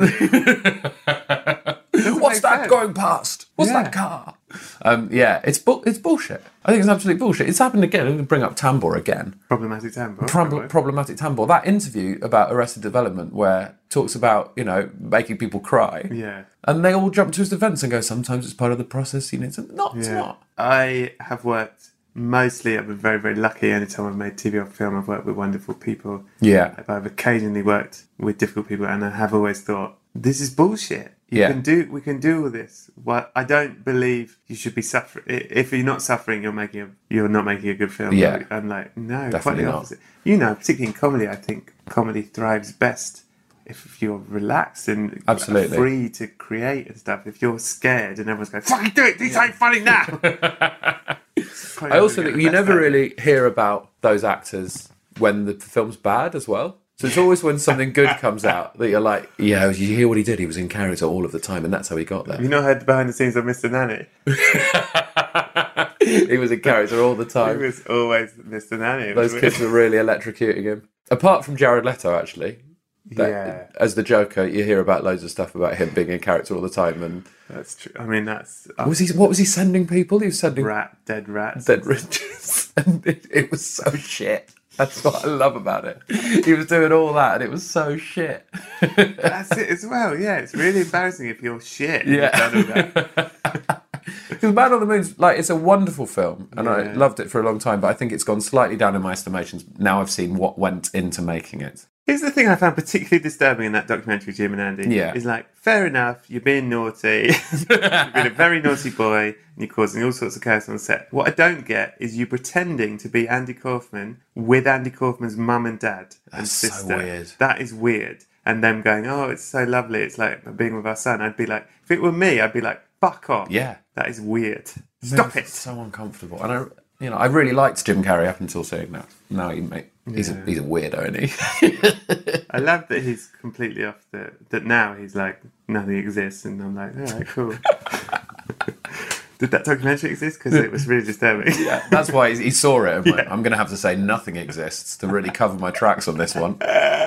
me. What's that sense. going past? What's Yeah. that car? Um, yeah, it's bu- it's bullshit. I think it's absolute bullshit. It's happened again. I'm going to bring up Tambor again. Problematic tempo. Prob- problematic Tambor. That interview about Arrested Development where talks about, you know, making people cry. Yeah. And they all jump to his defence and go, sometimes it's part of the process. You need to... Not, it's Yeah. not. I have worked mostly, I've been very, very lucky. Anytime I've made T V or film, I've worked with wonderful people. Yeah. I've occasionally worked with difficult people, and I have always thought, this is bullshit. You Yeah. can do, we can do all this. Well, I don't believe you should be suffering. If you're not suffering, you're making a, you're not making a good film. Yeah. I'm like, no, quite Definitely the not. opposite. You know, particularly in comedy, I think comedy thrives best if you're relaxed and Absolutely. free to create and stuff. If you're scared and everyone's going, fucking do it, this ain't funny now. I also think you never really hear about those actors when the film's bad as well. So it's always when something good comes out that you're like, yeah, you hear what he did? He was in character all of the time, and that's how he got there. Have you not heard the behind the scenes of Mister Nanny? He was in character all the He time. was always Mister Nanny. It Those was kids were really electrocuting him. Apart from Jared Leto, actually. That, Yeah. As the Joker, you hear about loads of stuff about him being in character all the time. And That's true. I mean, that's uh, was he? What was he sending people? He was sending rat, dead rats. dead riches, and it, it was so shit. That's what I love about it. He was doing all that, and it was so shit. That's it as well. Yeah, it's really embarrassing if you're shit. and Yeah. you've done all that. Because Man on the Moon's like it's a wonderful film, and I Yeah. loved it for a long time. But I think it's gone slightly down in my estimations now. I've seen what went into making it. Here's the thing I found particularly disturbing in that documentary, Jim and Andy. Yeah. Is like, fair enough, you're being naughty. You've been a very naughty boy, and you're causing all sorts of chaos on set. What I don't get is you pretending to be Andy Kaufman with Andy Kaufman's mum and dad and That's so sister. weird. That is weird. And them going, oh, it's so lovely. It's like being with our son. I'd be like, if it were me, I'd be like, fuck off. Yeah. That is weird. Stop it. It's so uncomfortable. And I, you know, I really liked Jim Carrey up until seeing that. Now he make, he's a he's a weirdo, isn't he? I love that he's completely off the. That now he's like nothing exists, and I'm like, all right, cool. Did that documentary exist? Because it was really disturbing. Yeah, that's why he, he saw it. And went, I'm going to have to say nothing exists to really cover my tracks on this one.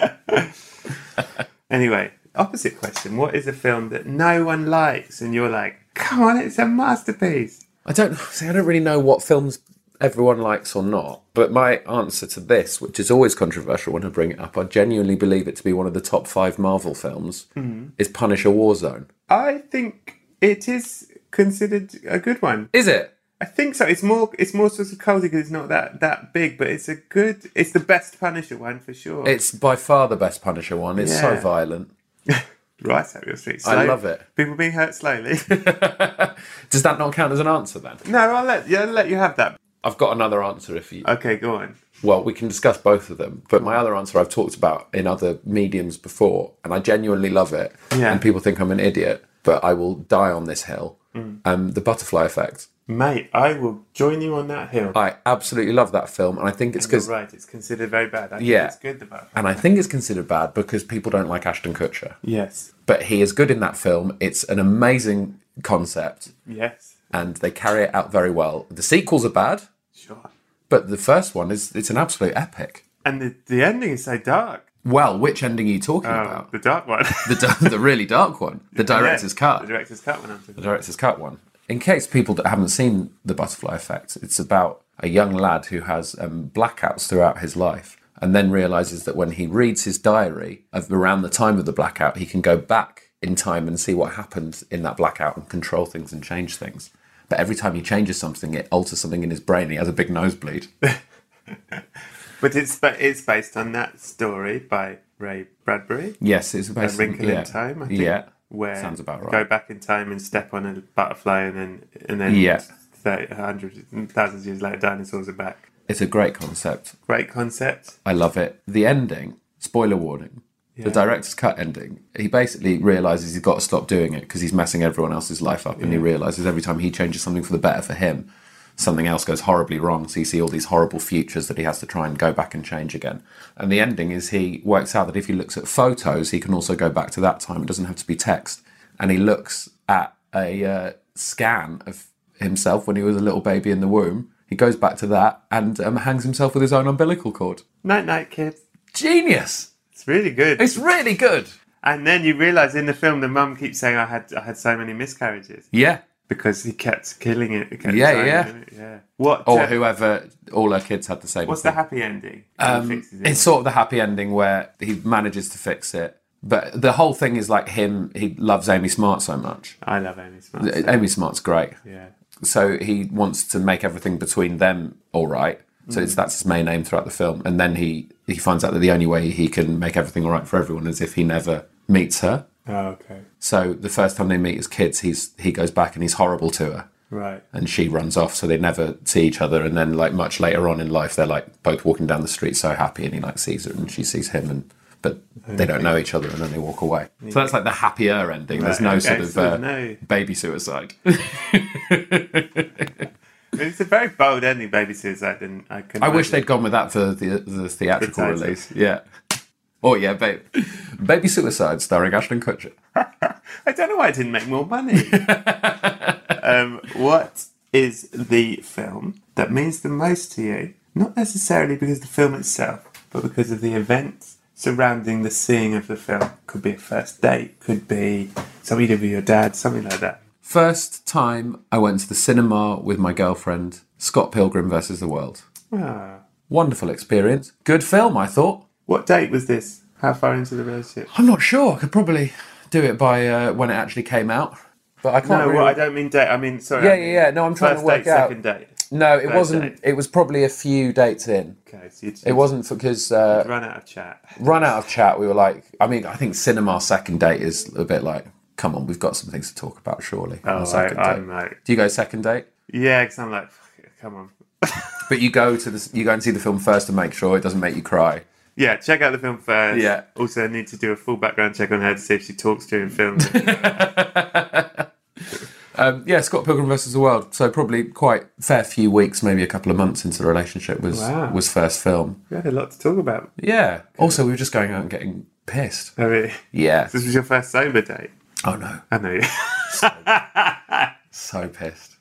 Anyway, opposite question: what is a film that no one likes, and you're like, come on, it's a masterpiece? I don't see. I don't really know what films everyone likes or not. But my answer to this, which is always controversial when I bring it up, I genuinely believe it to be one of the top five Marvel films, is Punisher: Warzone. I think it is considered a good one. Is it? I think so. It's more. It's more sort of cozy because it's not that that big, but it's a good. It's the best Punisher one for sure. It's by far the best Punisher one. It's so Yeah. violent. Right up your street. I love it. People being hurt slowly. Does that not count as an answer then? No, I'll let yeah, I'll let you have that. I've got another answer if you... Okay, go on. Well, we can discuss both of them. But my other answer I've talked about in other mediums before, and I genuinely love it. Yeah. And people think I'm an idiot, but I will die on this hill. Mm. Um, the Butterfly Effect. Mate, I will join you on that hill. I absolutely love that film, and I think it's You're because... right, it's considered very bad. I think Yeah. it's good, the Butterfly. And I think it's considered bad because people don't like Ashton Kutcher. Yes. But he is good in that film. It's an amazing concept, Yes. and they carry it out very well. The sequels are bad, Sure. but the first one is it's an absolute epic. And the, the ending is so dark. Well, which ending are you talking Oh, about? the dark one. The da- the really dark one, the director's Yeah, cut, The director's cut one. I'm the talking director's cut one. In case people that haven't seen The Butterfly Effect, it's about a young lad who has um, blackouts throughout his life, and then realizes that when he reads his diary of around the time of the blackout, he can go back in time and see what happened in that blackout and control things and change things. But every time he changes something, it alters something in his brain. He has a big nosebleed. But it's ba- it's based on that story by Ray Bradbury. Yes, it's A basically Wrinkle yeah. in Time, I think. Yeah, Where sounds about right. go back in time and step on a butterfly, and then and then Yeah. thirty, hundreds, thousands of years later, dinosaurs are back. It's a great concept. Great concept. I love it. The ending, spoiler warning, Yeah. the director's cut ending, he basically realises he's got to stop doing it because he's messing everyone else's life up, and he realises every time he changes something for the better for him, something else goes horribly wrong. So you see all these horrible futures that he has to try and go back and change again. And the ending is he works out that if he looks at photos, he can also go back to that time. It doesn't have to be text. And he looks at a uh, scan of himself when he was a little baby in the womb. He goes back to that and um, hangs himself with his own umbilical cord. Night, night, kids. Genius! It's really good. It's really good. And then you realise in the film the mum keeps saying, I had I had so many miscarriages. Yeah. Because he kept killing it. He kept Yeah, trying, yeah. didn't it? yeah. What? Or uh, whoever, all her kids had the same What's thing. the happy ending? He Um, fixes it. it's sort of the happy ending where he manages to fix it. But the whole thing is like him, he loves Amy Smart so much. I love Amy Smart. so- Amy Smart's great. Yeah. So he wants to make everything between them all right. So it's, that's his main aim throughout the film. And then he, he finds out that the only way he can make everything all right for everyone is if he never meets her. Oh, okay. So the first time they meet as kids, he's he goes back and he's horrible to her. Right. And she runs off, so they never see each other. And then, like, much later on in life, they're, like, both walking down the street so happy, and he, like, sees her and she sees him, and but they don't know each other, and then they walk away. So that's, like, the happier ending. There's Right, no okay, sort of so uh, no- baby suicide. It's a very bold ending, Baby Suicide, and I can. I wish they'd gone with that for the, the theatrical The title. release. Yeah. Oh, yeah, babe. Baby Suicide, starring Ashton Kutcher. I don't know why it didn't make more money. um, what is the film that means the most to you? Not necessarily because of the film itself, but because of the events surrounding the seeing of the film. Could be a first date, could be something you did with your dad, something like that. First time I went to the cinema with my girlfriend, Scott Pilgrim versus the World. Ah. Wonderful experience. Good film, I thought. What date was this? How far into the relationship? I'm not sure. I could probably do it by uh, when it actually came out. But I can't No, really... well, I don't mean date. I mean, sorry. Yeah, I mean yeah, yeah. No, I'm trying first to work date, out. second date. No, it First wasn't. date. It was probably a few dates in. Okay, so you'd, It wasn't because uh, run out of chat. run out of chat. We were like, I mean, I think cinema second date is a bit like, come on, we've got some things to talk about, surely. on Oh, a second I, date. I'm like, Do you go second date? yeah, because I'm like, fuck it, come on. But you go to the, you go and see the film first to make sure it doesn't make you cry. Yeah, check out the film first. Yeah. Also, need to do a full background check on her to see if she talks during film. Um, yeah, Scott Pilgrim versus the World. So probably quite fair few weeks, maybe a couple of months into the relationship was Wow. was first film. We had a lot to talk about. Yeah. Also, we were just going out and getting pissed. Oh, really? Yeah. This was your first sober date? Oh no. I know. So pissed.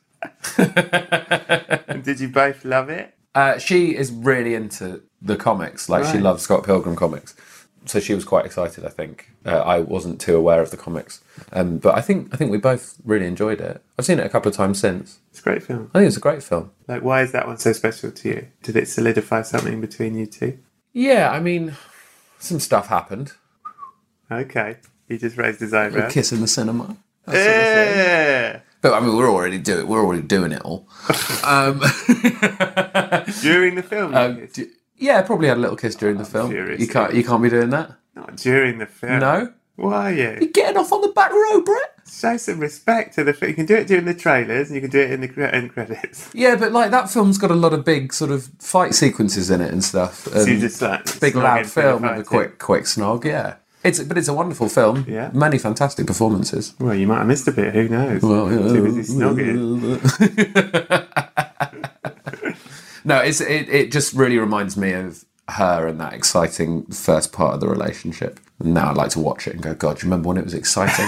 And did you both love it? Uh, she is really into the comics. Like she Right. loves Scott Pilgrim comics. So she was quite excited. I think uh, I wasn't too aware of the comics, um, but I think I think we both really enjoyed it. I've seen it a couple of times since. It's a great film. I think it's a great film. Like, why is that one so special to you? Did it solidify something between you two? Yeah, I mean, some stuff happened. Okay. He just raised his A eyebrows. kiss in the cinema. That sort of thing. Yeah. But I mean, we're already doing we're already doing it all. Um, During the film. um, you kissed? d- yeah, probably had a little kiss during the film. furious. You can't you can't be doing that. Not during the film. No? Why are you? You're getting off on the back row, Brett. Show some respect to the film. You can do it during the trailers and you can do it in the cre- end credits. Yeah, but like that film's got a lot of big sort of fight sequences in it and stuff. So you and just like big snog loud into film the with a fighting. quick quick snog. Yeah, it's but it's a wonderful film. Yeah. Many fantastic performances. Well, you might have missed a bit. Who knows? Well, yeah. Too busy snogging. No, it's it, it just really reminds me of her and that exciting first part of the relationship. And now I like to watch it and go, God, do you remember when it was exciting?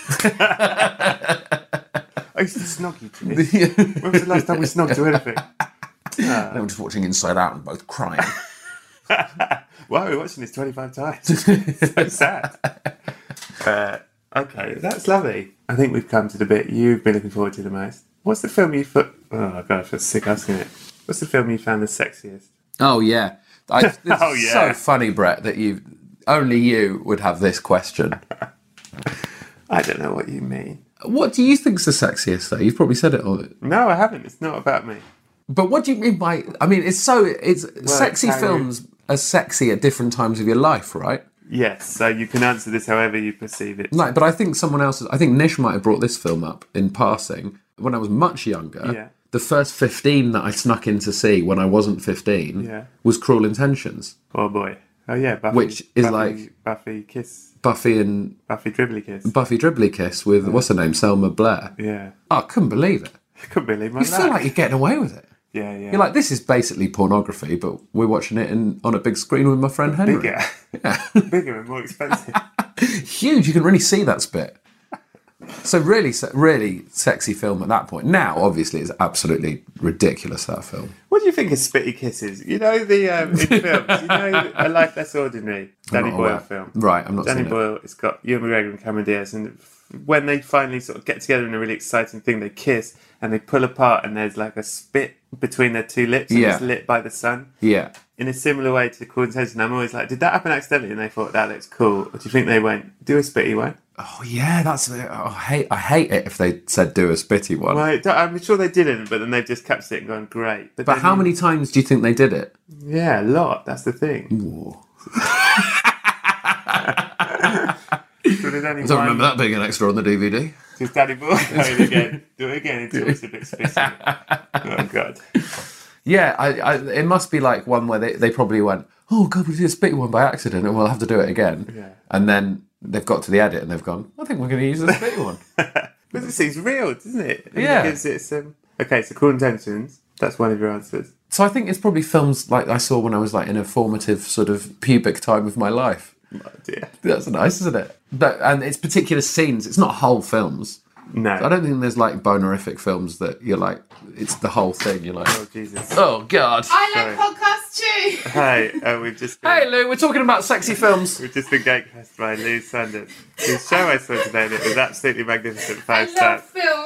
I used to snog you to this. When was the last time we snogged to anything? I was just watching Inside Out and both crying. Wow, we're watching this twenty-five times. So sad. Uh, okay, that's lovely. I think we've come to the bit you've been looking forward to the most. What's the film you thought... Oh, God, I feel sick asking it. What's the film you found the sexiest? Oh yeah, I, it's Oh, yeah. so funny, Brett, that you only you would have this question. I don't know what you mean. What do you think's the sexiest, though? You've probably said it all. No, I haven't. It's not about me. But what do you mean by? I mean, it's so it's sexy how you- films are sexy at different times of your life, right? Yes, so you can answer this however you perceive it. Like, but I think someone else. I think Nish might have brought this film up in passing when I was much younger. Yeah. The first fifteen that I snuck in to see when I wasn't fifteen Yeah. was Cruel Intentions, Oh, boy. Oh, yeah, Buffy. Which is Buffy- like- Buffy Kiss. Buffy and Buffy Dribbly Kiss. Buffy Dribbly Kiss with what's her name, Selma Blair. Yeah. Oh, I couldn't believe it. I couldn't believe my You luck. feel like you're getting away with it. yeah, yeah. You're like, this is basically pornography, but we're watching it in, on a big screen with my friend Henry. bigger, Yeah. bigger and more expensive. Huge. You can really see that spit. So really, se- really sexy film at that point. Now, obviously, it's absolutely ridiculous, that film. What do you think of Spitty Kisses? You know the um, in films. You know A Life Less Ordinary, Danny not Boyle aware. film. Right, I'm not Danny seen it. Boyle. It's got Ewan McGregor and Cameron Diaz, and when they finally sort of get together in a really exciting thing, they kiss and they pull apart, and there's like a spit between their two lips, and Yeah. it's lit by the sun. Yeah. In a similar way to Cool Intention, I'm always like, did that happen accidentally? And they thought that looks cool. Or do you think they went, do a spitty one? Oh, yeah, that's... Oh, I hate I hate it if they said do a spitty one. Well, it- I'm sure they didn't, but then they've just captured it and gone, great. But then how you- many times do you think they did it? Yeah, a lot. That's the thing. So there's only I don't one- remember that being an extra on the D V D. Just Danny Boyle going again. Do it again until it's a bit specific. Oh, God. Yeah, I, I, it must be like one where they, they probably went, oh, God, we did a spitty one by accident and we'll have to do it again. Yeah. And then they've got to the edit and they've gone, I think we're going to use the spitty one. But it seems real, doesn't it? And Yeah. It gives it some... Okay, so Cool Intentions. That's one of your answers. So I think it's probably films like I saw when I was like in a formative sort of pubic time of my life. Oh, dear. That's nice, isn't it? But, and it's particular scenes. It's not whole films. No. I don't think there's like bonerific films that you're like, it's the whole thing. You're like, Oh, Jesus. oh, God. I like Sorry. podcasts too. Hi, uh, we've just been... Hey, Lou, we're talking about sexy films. We've just been gatecast by Lou Sanders, whose show I saw today, and it was absolutely magnificent. I Five love stars. film.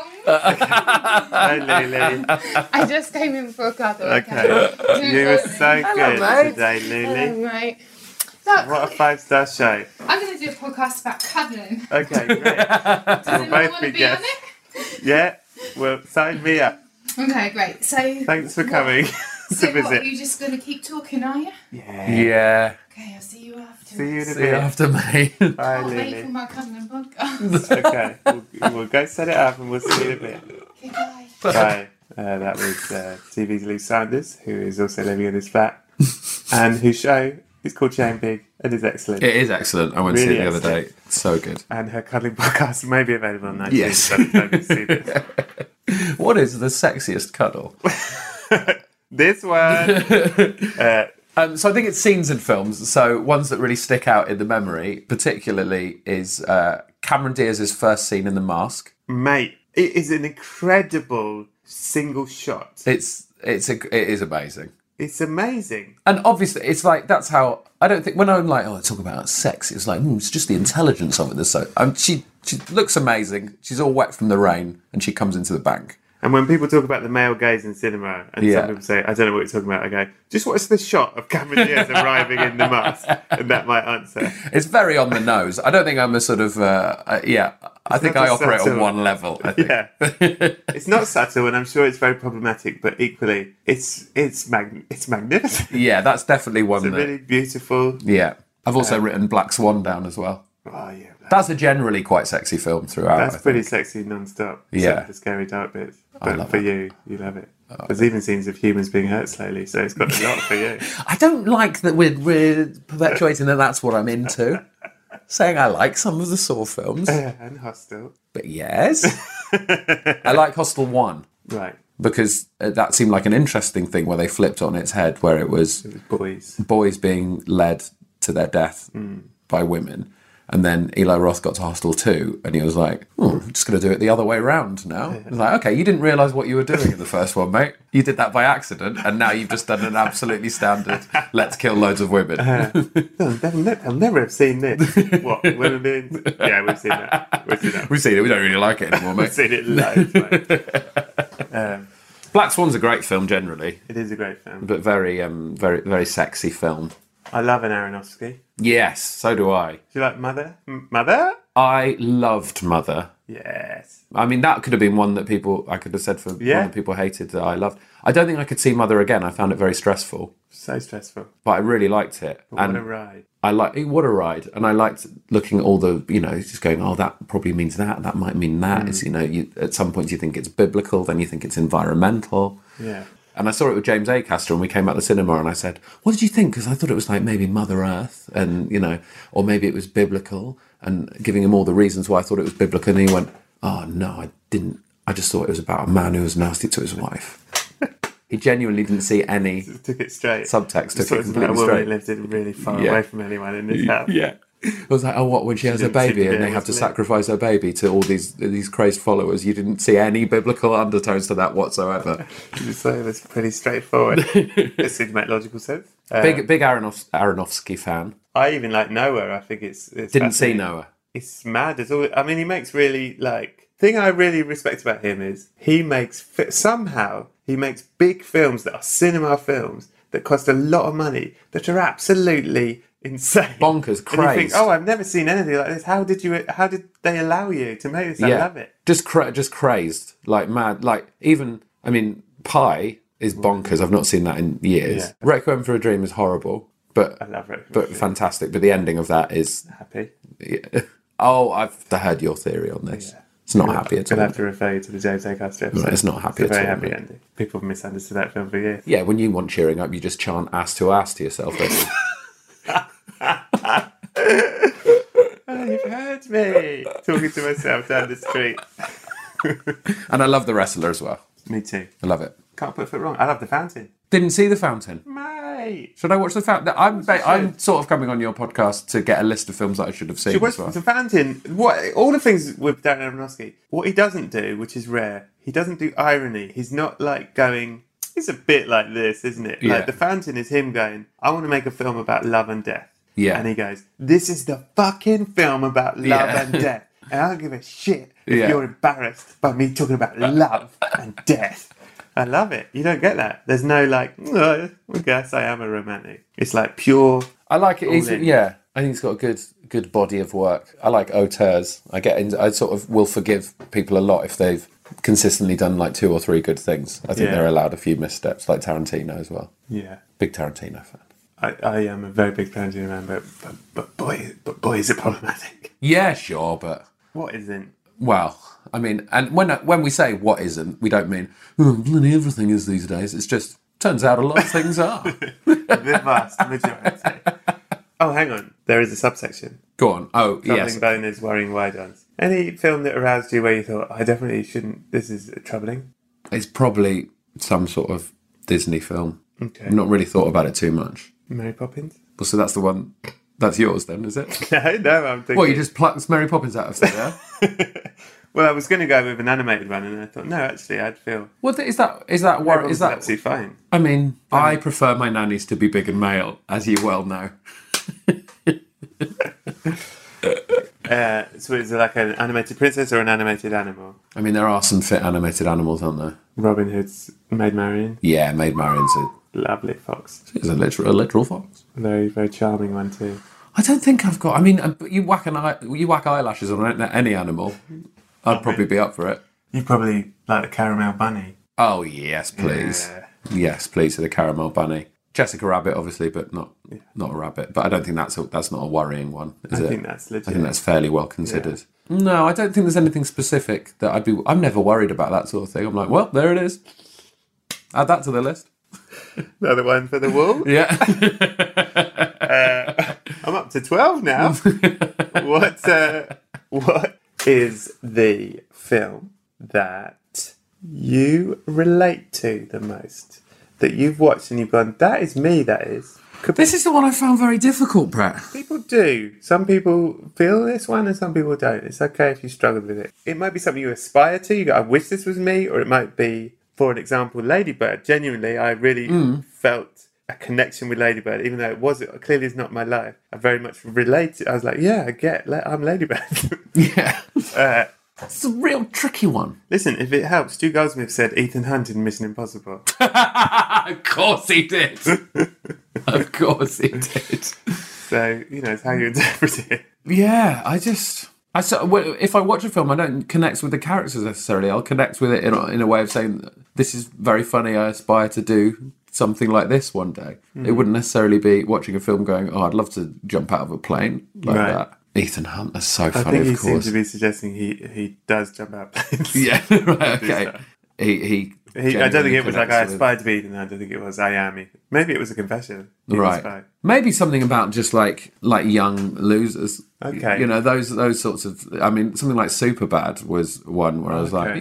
Hi, Lulu. I just came in for a cuddle. Okay. You were so good mate. today, Hello, Lulu. mate. Look, What a five-star show. I'm going to do a podcast about cuddling. Okay, great. Does We'll anyone both want be to be on guests. it? Yeah, well, sign me up. Okay, great. So, Thanks for what- coming So to what, visit. you just going to keep talking, are you? Yeah. Yeah. Okay, I'll see you after. See you in a See you bit. after me. Bye, Can't wait for Lulu. my cuddling podcast. Okay, we'll, we'll go set it up and we'll see you in a bit. Okay, bye. Bye. Uh, that was uh, T V's Lou Sanders, who is also living in his flat, and whose show is called Shane Big and is excellent. It is excellent. I went to see Really it the other day. excellent. So good. And her cuddling podcast may be available on iTunes. Yes. By the time you see this. What is the sexiest cuddle? This one. Uh, Um, so I think it's scenes in films. So ones that really stick out in the memory, particularly, is uh, Cameron Diaz's first scene in The Mask. mate, it is an incredible single shot. It's it's a, it is amazing. It's amazing. And obviously, it's like, that's how, I don't think, when I'm like, oh, I talk about sex, it's like, mm, it's just the intelligence of it. That's so, um, she, she looks amazing. She's all wet from the rain, and she comes into the bank. And when people talk about the male gaze in cinema, and Yeah. some people say, I don't know what you're talking about, I go, just watch the shot of Cameron Diaz arriving in the mask, and that might answer. It's very on the nose. I don't think I'm a sort of, uh, uh, yeah, I think not I a operate on subtle- one level, I think. Yeah. It's not subtle, and I'm sure it's very problematic, but equally, it's it's mag- it's magnificent. Yeah, that's definitely one It's that, really beautiful. yeah. I've also written Black Swan down as well. Oh, yeah. That's a generally quite sexy film throughout. That's I pretty think. sexy non-stop. Yeah. Except for the scary dark bits. But love for it. you, you love it. There's even scenes of humans being hurt slowly, so it's got a lot for you. I don't like that we're, we're perpetuating that that's what I'm into. Saying I like some of the Saw films, And Hostel. but yes. I like Hostel one Right. because uh, that seemed like an interesting thing where they flipped on its head, where it was Boys. boys being led to their death by women. And then Eli Roth got to Hostel two, and he was like, oh, I'm just going to do it the other way round now. I was like, okay, you didn't realise what you were doing in the first one, mate. You did that by accident, and now you've just done an absolutely standard, let's kill loads of women. They'll, they'll, ne- they'll never have seen this. What? Women being... Yeah, we've seen that. We've seen that. We've seen it, we don't really like it anymore, We've mate. seen it loads, mate. Um, Black Swan's a great film generally, it is a great film. but very, um, very, very sexy film. I love an Aronofsky. Yes, so do I. Do you like Mother? M- Mother? I loved Mother. Yes. I mean, that could have been one that people, I could have said for Yeah. one that people hated that I loved. I don't think I could see Mother again. I found it very stressful, So stressful. but I really liked it. But and what a ride. I like what a ride, and I liked looking at all the, you know, just going, oh, that probably means that, that might mean that. Mm. It's, you know, you, at some point you think it's biblical, then you think it's environmental. Yeah. And I saw it with James Acaster, and we came out the cinema, and I said, what did you think? Because I thought it was like maybe Mother Earth, and, you know, or maybe it was biblical, and giving him all the reasons why I thought it was biblical, and he went, oh, no, I didn't. I just thought it was about a man who was nasty to his wife. He genuinely didn't see any Took it straight. subtext. Just Took thought it it was about a completely woman who straight. lived in really far Yeah. away from anyone in this house. Yeah. It was like, oh, what, when she, has a didn't seem baby to and be they have to able to live. sacrifice her baby to all these these crazed followers, you didn't see any biblical undertones to that whatsoever. So it was pretty straightforward. It seemed to make logical sense. Uh, Big big Aronof- Aronofsky fan. I even like Noah. I think it's, it's Didn't see fascinating. Noah. It's mad. It's all, I mean, he makes really, like... thing I really respect about him is he makes... fi- somehow, he makes big films that are cinema films that cost a lot of money, that are absolutely insane. Bonkers, And you think, crazed. oh, I've never seen anything like this. How did you... How did they allow you to make this? I Yeah. love it. Just cra- just crazed, like mad, like even. I mean, Pi is bonkers. I've not seen that in years. Yeah. Requiem for a Dream is horrible, but I love it. but fantastic. But the ending of that is. Happy. Yeah. Oh, I've heard your theory on this. It's not happy at I'm all. going to have to refer you to the James A. Custer episode. No, it's not happy It's a at very all, happy mate. ending. People have misunderstood that film for years. Yeah, when you want cheering up, you just chant ass to ass to yourself. don't you? Oh, you've heard me talking to myself down the street. And I love The Wrestler as well. Me too. I love it. Can't put a foot wrong. I love The Fountain. Didn't see The Fountain. Mate. Should I watch The Fountain? I'm ba- I'm sort of coming on your podcast to get a list of films that I should have seen She was as well. The Fountain. What all the things with Darren Aronofsky. What he doesn't do, which is rare, he doesn't do irony. He's not like going. It's a bit like this, isn't it? Yeah. Like The Fountain is him going. I want to make a film about love and death. Yeah. And he goes, this is the fucking film about love Yeah. and death. And I don't give a shit if Yeah. you're embarrassed by me talking about love and death. I love it. You don't get that. There's no like, oh, I guess I am a romantic. It's like pure. I like it. He's, in. yeah, I think he's got a good good body of work. I like auteurs. I get. In, I sort of will forgive people a lot if they've consistently done like two or three good things. I think Yeah. they're allowed a few missteps, like Tarantino as well. Yeah. Big Tarantino fan. I, I am a very big Tarantino man, but, but, but boy, but boy, is it problematic. Yeah, sure, but What isn't? well, I mean, and when when we say what isn't, we don't mean oh, bloody everything is these days. It's just turns out a lot of things are. The vast majority. Oh, hang on. There is a subsection. Go on. Oh, Troubling yes. boners, worrying wide ones. Any film that aroused you where you thought, I definitely shouldn't, this is troubling? It's probably some sort of Disney film. Okay. I've not really thought about it too much. Mary Poppins? Well, so that's the one. That's yours then, is it? No, no, I'm thinking... What, you just plucked Mary Poppins out of there? Well, I was going to go with an animated one, and I thought, no, actually, I'd feel... What is that? Is that Mary war? Is Poppins that? absolutely fine. I mean, I prefer my nannies to be big and male, as you well know. Uh, so is it like an animated princess or an animated animal? I mean, there are some fit animated animals, aren't there? Robin Hood's Maid Marian. Yeah, Maid Marian's a, Lovely fox. is a literal, a literal fox. Very, very charming one too. I don't think I've got. I mean, uh, you whack an eye, you whack eyelashes on any animal, I'd probably be up for it. You probably like the Caramel Bunny. Oh yes, please. Yeah. Yes, please, for the Caramel Bunny. Jessica Rabbit, obviously, but not not a rabbit. But I don't think that's a, that's not a worrying one, is I it? think that's legit. I think that's fairly well considered. No, I don't think there's anything specific that I'd be. I'm never worried about that sort of thing. I'm like, well, there it is. Add that to the list. Another one for the wall. Yeah. uh, I'm up to twelve now. what uh, What is the film that you relate to the most? That you've watched and you've gone, that is me, that is. Could This is the one I found very difficult, Brett. People do. Some people feel this one and some people don't. It's okay if you struggle with it. It might be something you aspire to. You go, I wish this was me. Or it might be, for an example, Ladybird. Genuinely, I really Mm. felt a connection with Ladybird, even though it was clearly is not my life. I very much related. I was like, yeah, I get, I'm Ladybird. Yeah. uh, It's a real tricky one. listen, if it helps, Stu Goldsmith said Ethan Hunt in Mission Impossible. Of course he did. Of course he did. So, you know, it's how you interpret it. Yeah, I just... I so, well, if I watch a film, I don't connect with the characters necessarily. I'll connect with it in a, in a way of saying, this is very funny, I aspire to do something like this one day. Mm. It wouldn't necessarily be watching a film going, oh, I'd love to jump out of a plane like Right. that. Ethan Hunt, that's so I funny, think he of seems course. to be suggesting he, he does jump out planes. Yeah, right, okay. He, he, He, I don't think genuinely it was like I connects with- aspired to be Ethan. I don't think it was I am Ethan. Maybe it was a confession. He was Right. fine. Maybe something about just like like young losers. Okay. You know, those those sorts of I mean, something like Superbad was one where I was like, Okay. yeah,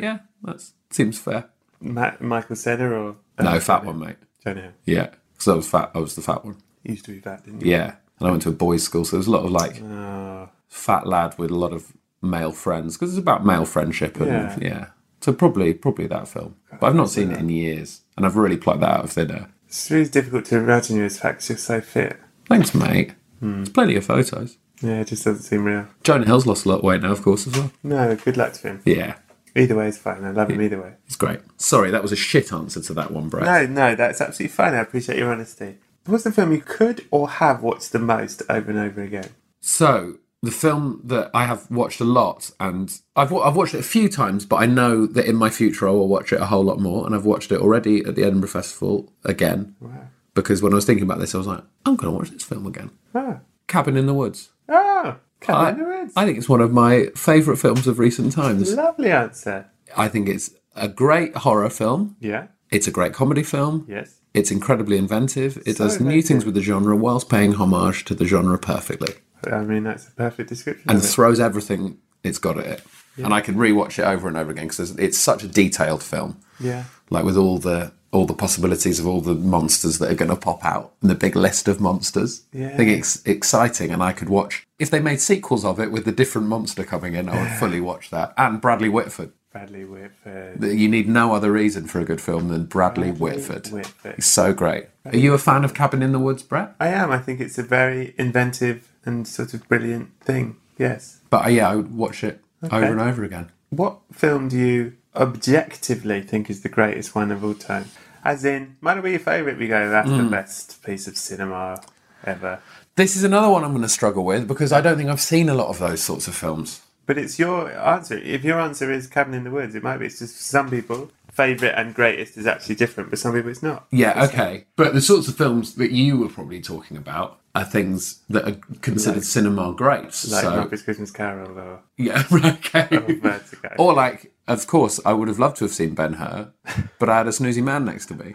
That seems fair. Ma- Michael Cera or uh, No, fat Jonah- one, mate. Jonah Hill. Yeah, because I was fat. I was the fat one. You used to be fat, didn't you? Yeah, and I went to a boys' school, so there's a lot of like Oh, fat lad with a lot of male friends because it's about male friendship and Yeah. yeah. So probably probably that film, but I've not seen it in years, and I've really plucked that out of thin air. it's really difficult to imagine you as fat 'cause you're so fit. Thanks, mate. There's plenty of photos. Yeah, it just doesn't seem real. Jonah Hill's lost a lot of weight now, of course, as well. No, good luck to him. Yeah, Either way is fine. I love him either way. it's great. Sorry, that was a shit answer to that one, Brett. No, no, that's absolutely fine. I appreciate your honesty. What's the film you could or have watched the most over and over again? So the film that I have watched a lot, and I've wa- I've watched it a few times, but I know that in my future I will watch it a whole lot more, and I've watched it already at the Edinburgh Festival again. Wow. Because when I was thinking about this, I was like, I'm going to watch this film again. Ah. Cabin in the Woods. Oh, Cabin I, in the Woods. I think it's one of my favourite films of recent times. Lovely answer. I think it's a great horror film. Yeah. It's a great comedy film. Yes. It's incredibly inventive. It So does new inventive. things with the genre whilst paying homage to the genre perfectly. I mean, that's a perfect description. And of it. throws everything it's got at it. And I can rewatch it over and over again because it's such a detailed film. Yeah. Like with all the all the possibilities of all the monsters that are going to pop out and the big list of monsters. Yeah. I think it's exciting, and I could watch if they made sequels of it with the different monster coming in. I would fully watch that. And Bradley Whitford. Bradley Whitford. You need no other reason for a good film than Bradley, Bradley Whitford. Whitford. He's so great. Are you a fan of Cabin in the Woods, Brett? I am. I think it's a very inventive and sort of brilliant thing. Yes. But uh, yeah, I would watch it Okay. over and over again. What film do you objectively think is the greatest one of all time? As in, might it be your favourite? We go, that's Mm. the best piece of cinema ever. This is another one I'm going to struggle with because I don't think I've seen a lot of those sorts of films. But it's your answer. If your answer is Cabin in the Woods, it might be. It's just for some people, favourite and greatest is actually different, but some people it's not. Yeah, okay. But the sorts of films that you were probably talking about are things that are considered Like- cinema greats. Like so, Muppets Christmas Carol or, yeah, okay. or Vertigo. Or like, of course, I would have loved to have seen Ben-Hur, but I had a snoozy man next to me.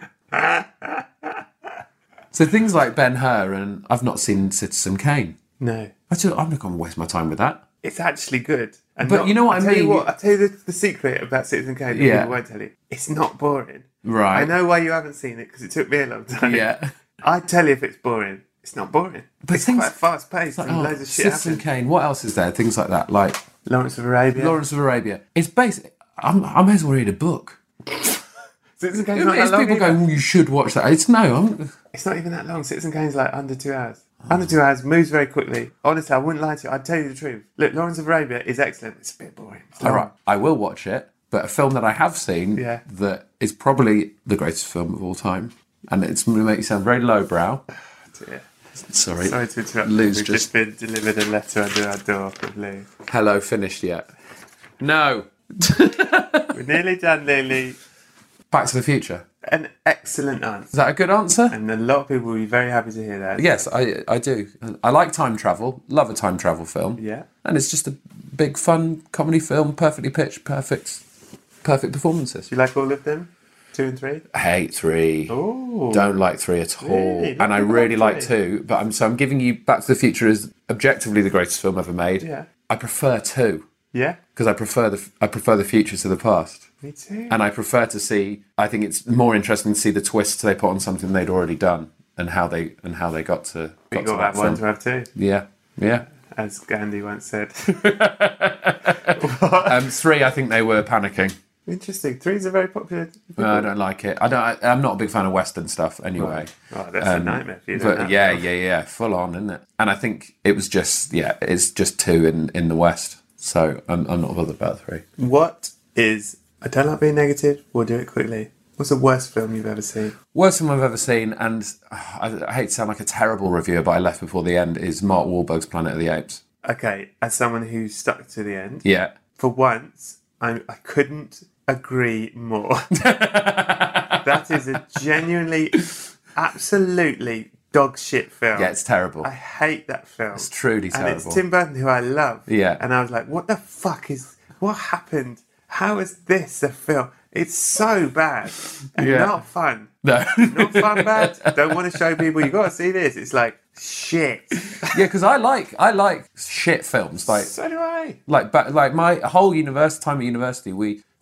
So things like Ben-Hur, and I've not seen Citizen Kane. No. I just, I'm not going to waste my time with that. It's actually good. And But not- you know what I I'll tell mean? You what, I'll tell you the, the secret about Citizen Kane that Yeah. people won't tell you. It's not boring. Right. I know why you haven't seen it, because it took me a long time. Yeah. I'd tell you if it's boring. It's not boring. But it's things- quite fast paced Like, and oh, loads of shit Citizen happens. Kane, what else is there? Things like that, like Lawrence of Arabia. Lawrence of Arabia. It's basic. I'm, I may as well read a book. Citizen Kane's not that It's long people either. going, well, you should watch that. It's no, I'm, It's not even that long. Citizen Kane's like under two hours. Under two hours, moves very quickly. Honestly, I wouldn't lie to you. I'd tell you the truth. Look, Lawrence of Arabia is excellent. It's a bit boring. It's all long. right. I will watch it, but a film that I have seen Yeah. that is probably the greatest film of all time, and it's going to make you sound very lowbrow. Dear. Sorry, Sorry to interrupt. Lou's We've just just been delivered a letter under our door from Lou. hello finished yet? No. We're nearly done, Lily. Back to the Future. An excellent Is answer. that a good answer? And a lot of people will be very happy to hear that. Yes, I I do. I like time travel. Love a time travel film. Yeah. And it's just a big fun comedy film, perfectly pitched, perfect, perfect performances. Do you like all of them? Two and three? I hate three. Oh. Don't like three at all. Really? And I People really like like three. two. But I'm so I'm giving you Back to the Future as objectively the greatest film ever made. Yeah. I prefer two Yeah? because I prefer the I prefer the future to the past. Me too. And I prefer to see. I think it's more interesting to see the twists they put on something they'd already done and how they and how they got to. We Got to got that that one to film. have two, Yeah, yeah. as Gandhi once said. Um, three, I think they were panicking. Interesting. Three's a very popular. No, I don't like it. I don't. I, I'm not a big fan of Western stuff anyway. Oh, that's a Um, nightmare for you. But don't yeah, it? yeah, yeah, full on, isn't it? And I think it was just yeah, it's just two in, in the West. So I'm I'm not bothered about three. What is. I don't like being negative. We'll do it quickly. What's the worst film you've ever seen? Worst film I've ever seen, and uh, I, I hate to sound like a terrible reviewer, but I left before the end. Is Mark Wahlberg's Planet of the Apes? Okay, as someone who stuck to the end, Yeah, for once, I, I couldn't agree more. That is a genuinely, absolutely dog shit film. yeah, it's terrible. I hate that film. It's truly And terrible. it's Tim Burton, who I love. Yeah. And I was like, what the fuck is, what happened? How is this a film? It's so bad and Yeah. not fun. No, Not fun bad. Don't want to show people, you got to see this. It's like, shit. yeah, because I like I like shit films like. So do I. Like, but like my whole university time at university, we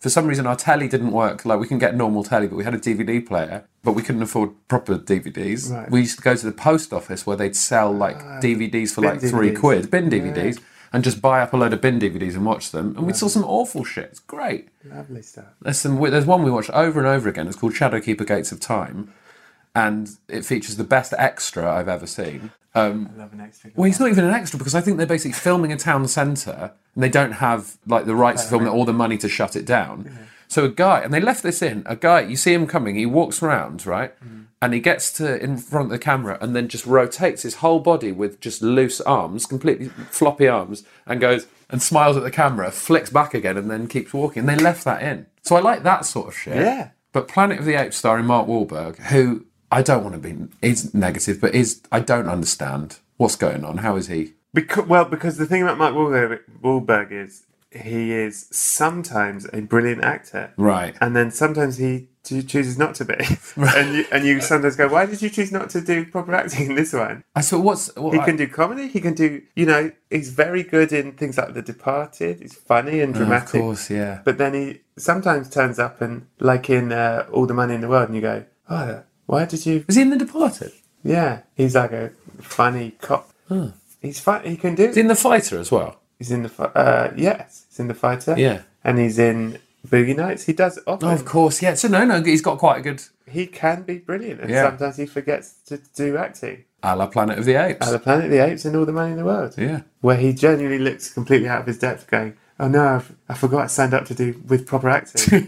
For some reason, our telly didn't work. Like, we can get normal telly, but we had a D V D player, but we couldn't afford proper D V Ds. Right. We used to go to the post office where they'd sell, like, Ah, D V Ds for, bin like, three D V Ds. quid, bin D V Yeah. Ds, and just buy up a load of bin D V Ds and watch them. And we saw some awful shit. It's great. Lovely stuff. There's, some, there's one we watched over and over again. It's called Shadowkeeper Gates of Time, and it features the best extra I've ever seen. Um, I love an extra. well, he's not even an extra because I think they're basically filming a town centre and they don't have like the rights to film it or the money to shut it down. Yeah. So a guy, and they left this in, a guy, you see him coming, he walks around, right? Mm. And he gets to in front of the camera and then just rotates his whole body with just loose arms, completely floppy arms, and goes and smiles at the camera, flicks back again and then keeps walking. And they left that in. So I like that sort of shit. Yeah. But Planet of the Apes starring Mark Wahlberg, who I don't want to be, is negative, but is I don't understand what's going on. How is he? Because, well, because the thing about Mark Wahlberg, Wahlberg is he is sometimes a brilliant actor. Right. And then sometimes he cho- chooses not to be. Right. And you, and you sometimes go, why did you choose not to do proper acting in this one? I saw what's... What he I, can do comedy. He can do, you know, he's very good in things like The Departed. He's funny and dramatic. Oh, of course, yeah. But then he sometimes turns up and, like in uh, All the Money in the World, and you go, oh, why did you... Was he in The Departed? Yeah. He's like a funny cop. Huh. He's fun. He can do... He's in The Fighter as well? He's in the... Fi- uh, yes. He's in The Fighter. Yeah. And he's in Boogie Nights. He does often. Oh, of course, yeah. So no, no, he's got quite a good... He can be brilliant. And Yeah. sometimes he forgets to do acting. A la Planet of the Apes. At the Planet of the Apes and All the Money in the World. Yeah. Where he genuinely looks completely out of his depth going, oh no, I've, I forgot I signed up to do with proper acting.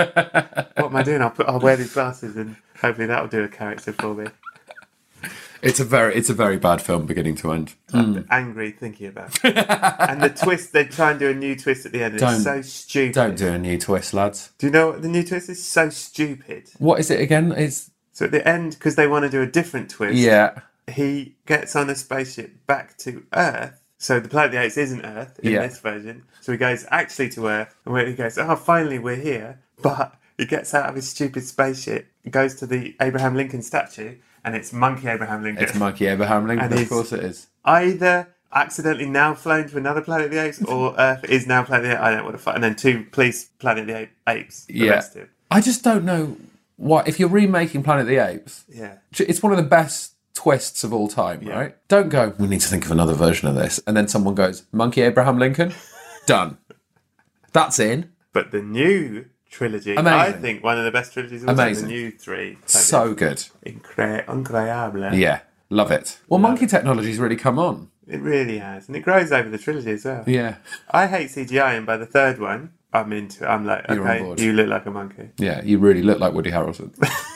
What am I doing? I'll, put, I'll wear these glasses and hopefully that'll do a character for me. It's a very, it's a very bad film, beginning to end. I'm angry thinking about it. And the twist, they try and do a new twist at the end. And Don't- it's so stupid. Don't do a new twist, lads. Do you know what the new twist is? So stupid. What is it again? It's So at the end, because they want to do a different twist, yeah, he gets on a spaceship back to Earth. So the Planet of the Apes isn't Earth in Yeah. this version. So he goes actually to Earth, and where he goes, oh, finally we're here. But he gets out of his stupid spaceship, goes to the Abraham Lincoln statue, and it's Monkey Abraham Lincoln. it's Monkey Abraham Lincoln. And Of he's- course, it is. Either accidentally now flown to another Planet of the Apes, or Earth is now Planet of the Apes. I don't know what the fuck. And then two police Planet of the Ape- Apes. The Yeah. rest of it. I just don't know what if you're remaking Planet of the Apes. Yeah. It's one of the best twists of all time, Yeah. right? Don't go, we need to think of another version of this. And then someone goes, Monkey Abraham Lincoln? Done. That's in. But the new trilogy, Amazing. I think one of the best trilogies of all time, the Amazing. new three. So good. Incre- incroyable. Yeah. Love it. Well, Love monkey technology's really come on. It really has. And it grows over the trilogy as well. Yeah. I hate C G I, and by the third one, I'm into it. I'm like, You're on okay, board. you look like a monkey. Yeah, you really look like Woody Harrelson.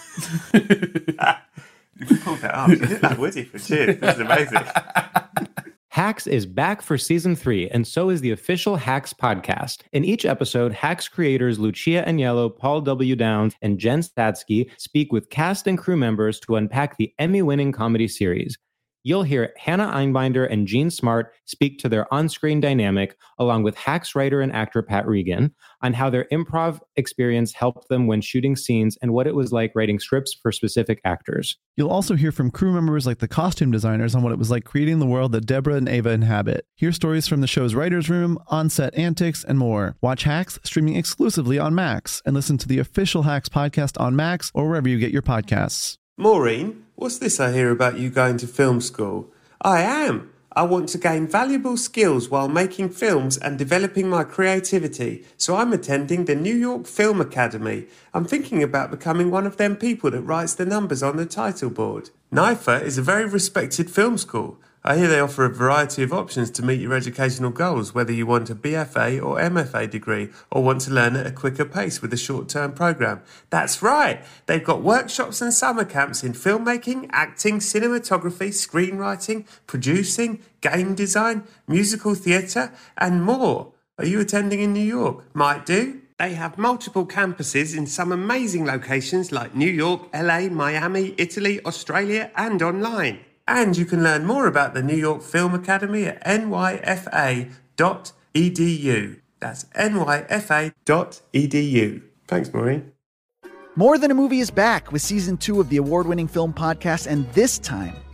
You pulled that off. You look like Woody for Cheers. This is amazing. Hacks is back for season three, and so is the official Hacks podcast. In each episode, Hacks creators Lucia Agnello, Paul W. Downs, and Jen Statsky speak with cast and crew members to unpack the Emmy-winning comedy series. You'll hear Hannah Einbinder and Jean Smart speak to their on-screen dynamic, along with Hacks writer and actor Pat Regan, on how their improv experience helped them when shooting scenes and what it was like writing scripts for specific actors. You'll also hear from crew members like the costume designers on what it was like creating the world that Deborah and Ava inhabit. Hear stories from the show's writer's room, on-set antics, and more. Watch Hacks streaming exclusively on Max, and listen to the official Hacks podcast on Max or wherever you get your podcasts. Maureen, what's this I hear about you going to film school? I am. I want to gain valuable skills while making films and developing my creativity, so I'm attending the New York Film Academy. I'm thinking about becoming one of them people that writes the numbers on the title board. NYFA is a very respected film school. I hear they offer a variety of options to meet your educational goals, whether you want a B F A or M F A degree or want to learn at a quicker pace with a short-term program. That's right! They've got workshops and summer camps in filmmaking, acting, cinematography, screenwriting, producing, game design, musical theatre, and more. Are you attending in New York? Might do. They have multiple campuses in some amazing locations like New York, L A, Miami, Italy, Australia, and online. And you can learn more about the New York Film Academy at N Y F A dot E D U. That's N Y F A dot E D U. Thanks, Maureen. More Than a Movie is back with season two of the award-winning film podcast, and this time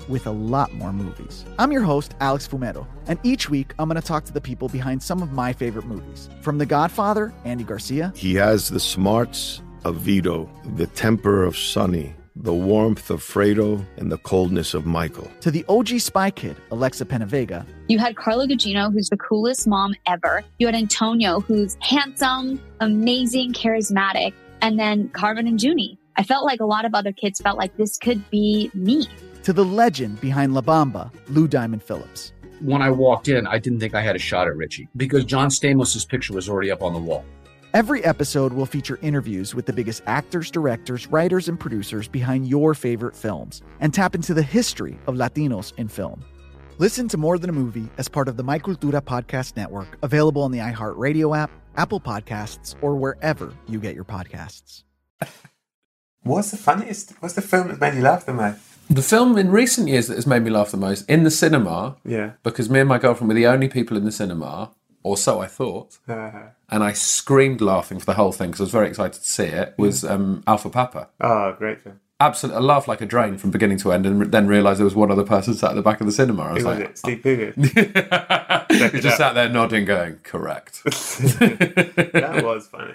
with a lot more movies. I'm your host, Alex Fumero, and each week I'm going to talk to the people behind some of my favorite movies. From The Godfather, Andy Garcia. He has the smarts of Vito, the temper of Sonny, the warmth of Fredo, and the coldness of Michael. To the O G Spy Kid, Alexa Penavega. You had Carla Gugino, who's the coolest mom ever. You had Antonio, who's handsome, amazing, charismatic. And then Carmen and Junie. I felt like a lot of other kids felt like this could be me. To the legend behind La Bamba, Lou Diamond Phillips. When I walked in, I didn't think I had a shot at Richie because John Stamos' picture was already up on the wall. Every episode will feature interviews with the biggest actors, directors, writers, and producers behind your favorite films and tap into the history of Latinos in film. Listen to More Than a Movie as part of the My Cultura Podcast Network, available on the iHeartRadio app, Apple Podcasts, or wherever you get your podcasts. What's the funniest? What's the film that made you laugh the most? The film in recent years that has made me laugh the most in the cinema, Yeah. because me and my girlfriend were the only people in the cinema, or so I thought, Uh, and I screamed laughing for the whole thing because I was very excited to see it, was um, Alpha Papa. oh, great film. Absolutely, I laughed like a drain from beginning to end, and then realised there was one other person sat at the back of the cinema. I was Who was like, it? Steve Coogan. he just sat there nodding, going, correct. That was funny.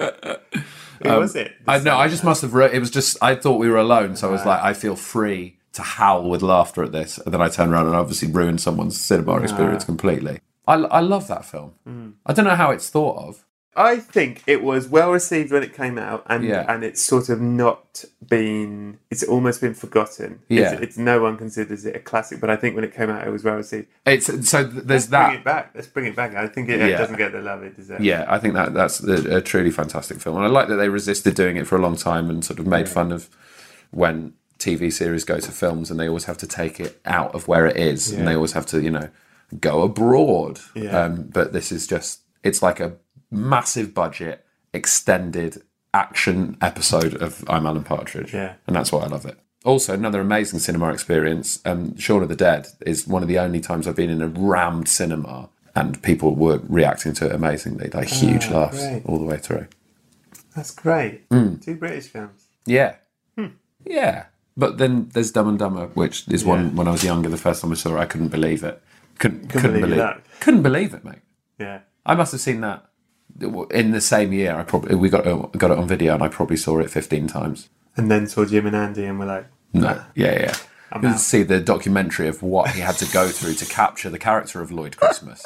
Who Um, was it? I know. I just must have. Re- it was just. I thought we were alone, so I was like, I feel free to howl with laughter at this. And then I turned around and obviously ruined someone's cinema experience completely. I, I love that film. Mm. I don't know how it's thought of. I think it was well received when it came out, and Yeah. and it's sort of not been. It's almost been forgotten. Yeah. it's, it's no one considers it a classic, but I think when it came out, it was well received. It's so th- there's Let's that. Bring it back. Let's bring it back. I think it Yeah. doesn't get the love it deserves. Yeah, I think that that's a, a truly fantastic film, and I like that they resisted doing it for a long time and sort of made Yeah. fun of when T V series go to films and they always have to take it out of where it is, Yeah. and they always have to, you know, go abroad. Yeah. Um, but this is just, it's like a massive budget, extended action episode of I'm Alan Partridge. Yeah. And that's why I love it. Also, another amazing cinema experience. Um, Shaun of the Dead is one of the only times I've been in a rammed cinema and people were reacting to it amazingly. Like huge Ah, laughs great. all the way through. That's great. Mm. Two British films. Yeah. Hmm. Yeah. But then there's Dumb and Dumber, which is Yeah. one when I was younger, the first time I saw it, I couldn't believe it. Couldn't, couldn't, believe believe your it. luck. Couldn't believe it, mate. Yeah. I must have seen that in the same year. I probably we got got it on video, and I probably saw it fifteen times. And then saw Jim and Andy, and we're like, No, yeah, yeah. I'm You out. see the documentary of what he had to go through to capture the character of Lloyd Christmas.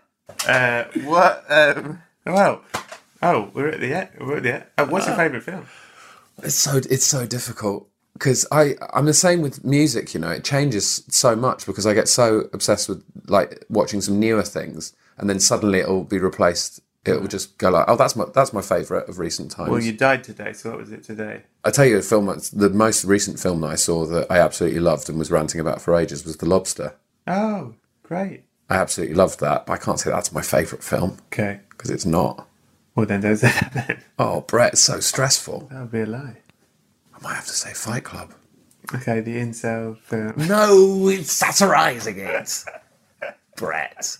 uh, what? Um, well, oh, we're at the end. We're at the end. Uh, what's your favourite film? It's so it's so difficult because I I'm the same with music. You know, it changes so much because I get so obsessed with like watching some newer things, and then suddenly it will be replaced. It will just go like, oh, that's my that's my favourite of recent times. Well, you died today, so what was it today? I tell you, a film that's the most recent film that I saw that I absolutely loved and was ranting about for ages was The Lobster. Oh, great. I absolutely loved that, but I can't say that's my favourite film. Okay. Because it's not. Well, then don't say that then. Oh, Brett, it's so stressful. That would be a lie. I might have to say Fight Club. Okay, the incel film. No, it's satirising it. Brett.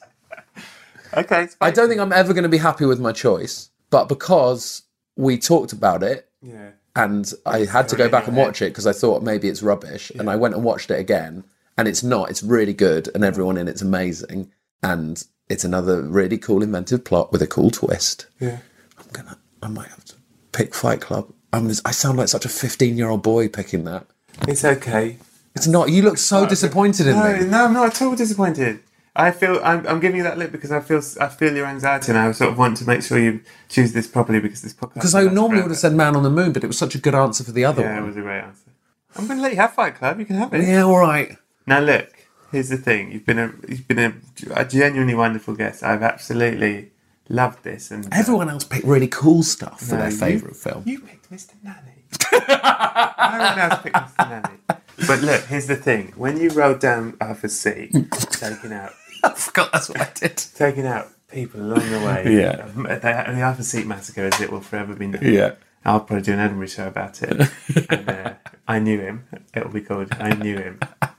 Okay. I don't think I'm ever going to be happy with my choice, but because we talked about it Yeah. and I had to go back and watch it because I thought maybe it's rubbish, and I went and watched it again, and it's not. It's really good, and everyone in it's amazing, and it's another really cool inventive plot with a cool twist. Yeah. I'm gonna. I might have to pick Fight Club. I'm. I sound like such a fifteen-year-old boy picking that. It's okay. It's not. You look so disappointed in no, me. No, I'm not at all disappointed. I feel I'm, I'm giving you that look because I feel I feel your anxiety, and I sort of want to make sure you choose this properly because this podcast. Because I normally would have said Man on the Moon, but it was such a good answer for the other Yeah, one. it was a great answer. I'm going to let you have Fight Club. You can have it. Yeah, all right. Now look, here's the thing. You've been a you've been a, a genuinely wonderful guest. I've absolutely loved this, and uh, Everyone else picked really cool stuff for No, their you- favourite film. You picked Mister Nanny. No one else picked Mister Nanny. But look, here's the thing. When you rolled down Arthur's seat, taking out... I forgot that's what I did. Taking out people along the way. Yeah. Um, The, the Arthur Seat Massacre, as it will forever be known. Yeah. I'll probably do an Edinburgh show about it. And uh, I knew him. It'll be called I Knew Him.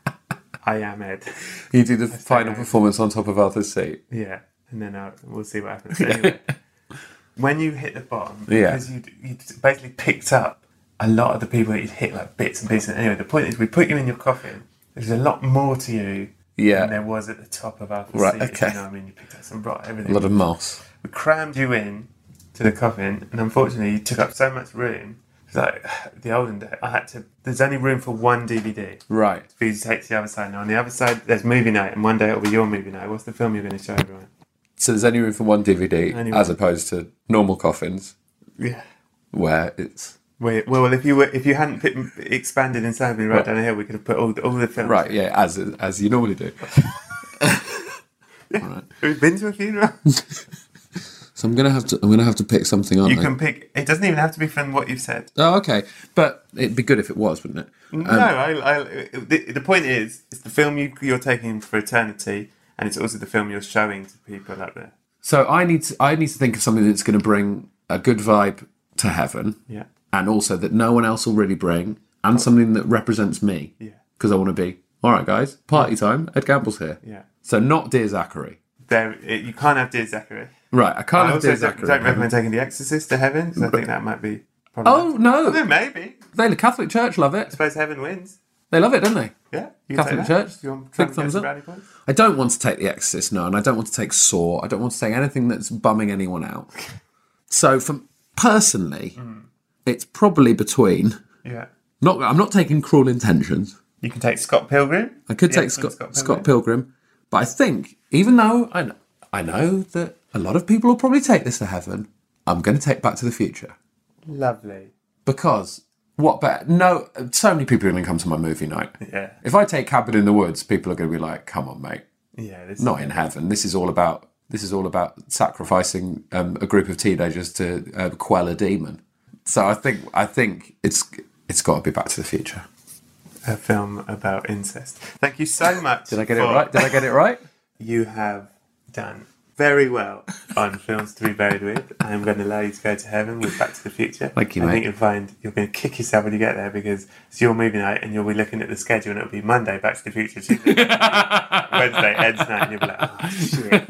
I Am Ed. You do the final performance on top of Arthur's seat. Yeah. And then I'll, we'll see what happens. Anyway, when you hit the bottom, Yeah. because you you basically picked up a lot of the people that you'd hit like bits and pieces. Anyway, the point is we put you in your coffin There's a lot more to you Yeah. than there was at the top of Arthur's Right, Seat. okay. You know what I mean? You picked up some brought everything. A lot of moss. We crammed you in to the coffin, and unfortunately, you took up so much room. It's like the olden days. I had to. There's only room for one D V D. Right. For you to take to the other side. Now on the other side, there's movie night, and one day it'll be your movie night. What's the film you're going to show everyone? So there's only room for one D V D, Only as one. opposed to normal coffins, Yeah. where it's Wait, well, if you were, if you hadn't put, expanded and Sandy right, Right. down the hill, we could have put all, all the films. right. Yeah, as as you normally do. Right. We've been to a funeral. So I'm gonna have to. I'm gonna have to pick something. Aren't You I? can pick. It doesn't even have to be from what you've said. Oh, okay. But it'd be good if it was, wouldn't it? No, Um, I, I, the, the point is, it's the film you, you're taking for eternity, and it's also the film you're showing to people up there. So I need to. I need to think of something that's going to bring a good vibe to heaven. Yeah. And also that no one else will really bring, and something that represents me. Yeah. Because I want to be. All right, guys. Party time. Ed Gamble's here. Yeah. So not Dear Zachary. There, it, you can't have Dear Zachary. Right. I can't I have also Dear don't, Zachary. don't recommend taking The Exorcist to heaven, because I think that might be. Oh no! Well, maybe. They, the Catholic Church love I it. suppose heaven wins. They love it, don't they? Yeah. You can Catholic take that. Church. You want Big to thumbs get up. some brownie points? I don't want to take The Exorcist, no, and I don't want to take Saw. I don't want to take anything that's bumming anyone out. So, for personally, Mm. it's probably between. Yeah. Not, I'm not taking Cruel Intentions. You can take Scott Pilgrim. I could The take excellent Scott, Scott Scott Pilgrim, but I think even though I know, I know that a lot of people will probably take this to heaven, I'm going to take Back to the Future Lovely. because what? But no, so many people are going to come to my movie night. Yeah. If I take Cabin in the Woods, people are going to be like, "Come on, mate." Yeah. This Not in heaven. This is all about. This is all about sacrificing um, a group of teenagers to uh, quell a demon. So I think I think it's it's got to be Back to the Future. A film about incest. Thank you so much. Did I get it for- right? Did I get it right? You have done very well on films to be buried with. I'm going to allow you to go to heaven with Back to the Future. Thank you, I mate. think you'll find you're going to kick yourself when you get there because it's your movie night and you'll be looking at the schedule and it'll be Monday, Back to the Future, Tuesday, Wednesday, Ed's night, and you'll be like, oh shit,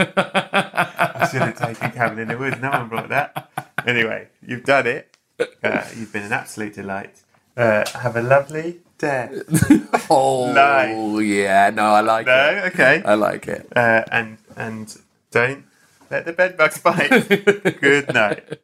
I should have taken Cabin in the Woods. No one brought that. Anyway, you've done it. Uh, you've been an absolute delight. Uh, have a lovely day. Oh, No. yeah. No, I like No, it. okay. I like it. Uh, and and don't let the bed bugs bite. Good night.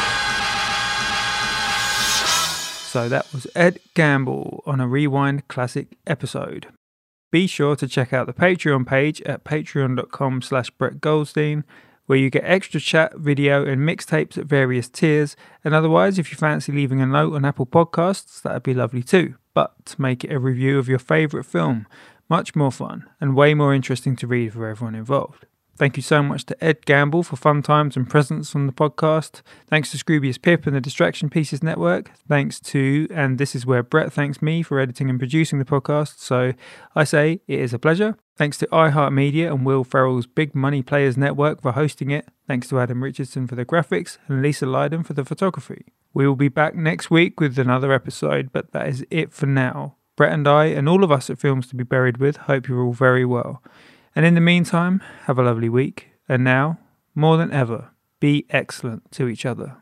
So that was Ed Gamble on a Rewind Classic episode. Be sure to check out the Patreon page at patreon.com slash Brett Goldstein, where you get extra chat, video, and mixtapes at various tiers. And otherwise, if you fancy leaving a note on Apple Podcasts, that'd be lovely too. But to make it a review of your favourite film, much more fun and way more interesting to read for everyone involved. Thank you so much to Ed Gamble for fun times and presence on the podcast. Thanks to Scroobius Pip and the Distraction Pieces Network. Thanks to, and this is where Brett thanks me for editing and producing the podcast. So I say it is a pleasure. Thanks to iHeartMedia and Will Ferrell's Big Money Players Network for hosting it. Thanks to Adam Richardson for the graphics and Lisa Lydon for the photography. We will be back next week with another episode, but that is it for now. Brett and I and all of us at Films to be Buried with hope you're all very well. And in the meantime, have a lovely week. And now, more than ever, be excellent to each other.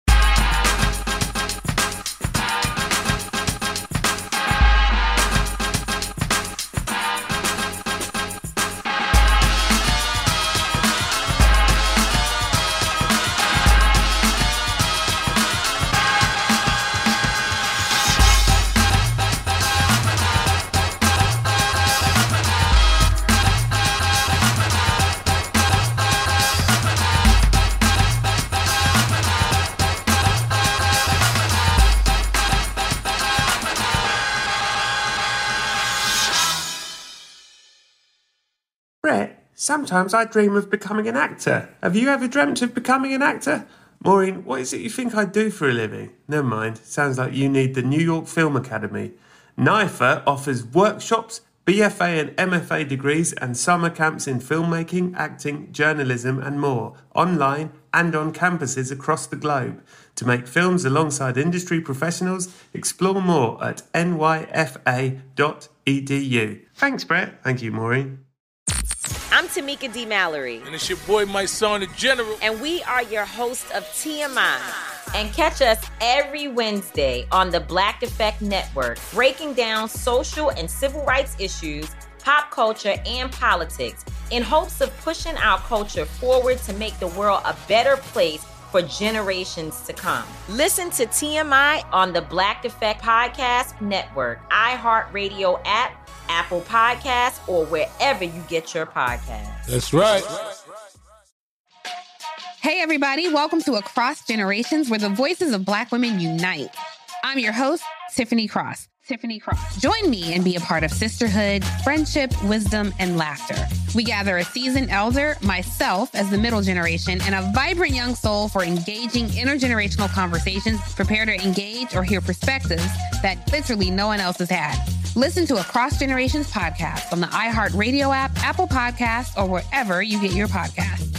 Brett, sometimes I dream of becoming an actor. Have you ever dreamt of becoming an actor? Maureen, what is it you think I do for a living? Never mind. Sounds like you need the New York Film Academy. N I F A offers workshops, B F A and M F A degrees and summer camps in filmmaking, acting, journalism and more, online and on campuses across the globe. To make films alongside industry professionals, explore more at N Y F A dot E D U. Thanks, Brett. Thank you, Maureen. I'm Tamika D. Mallory. And it's your boy, my son, the General. And we are your hosts of T M I. And catch us every Wednesday on the Black Effect Network, breaking down social and civil rights issues, pop culture, and politics in hopes of pushing our culture forward to make the world a better place for generations to come. Listen to T M I on the Black Effect Podcast Network, iHeartRadio app, Apple Podcasts, or wherever you get your podcasts. That's right. Hey, everybody. Welcome to Across Generations, where the voices of Black women unite. I'm your host, Tiffany Cross. Tiffany Cross. Join me and be a part of sisterhood, friendship, wisdom, and laughter. We gather a seasoned elder, myself as the middle generation, and a vibrant young soul for engaging intergenerational conversations. Prepare to engage or hear perspectives that literally no one else has had. Listen to Across Generations podcast on the iHeartRadio app, Apple Podcasts, or wherever you get your podcasts.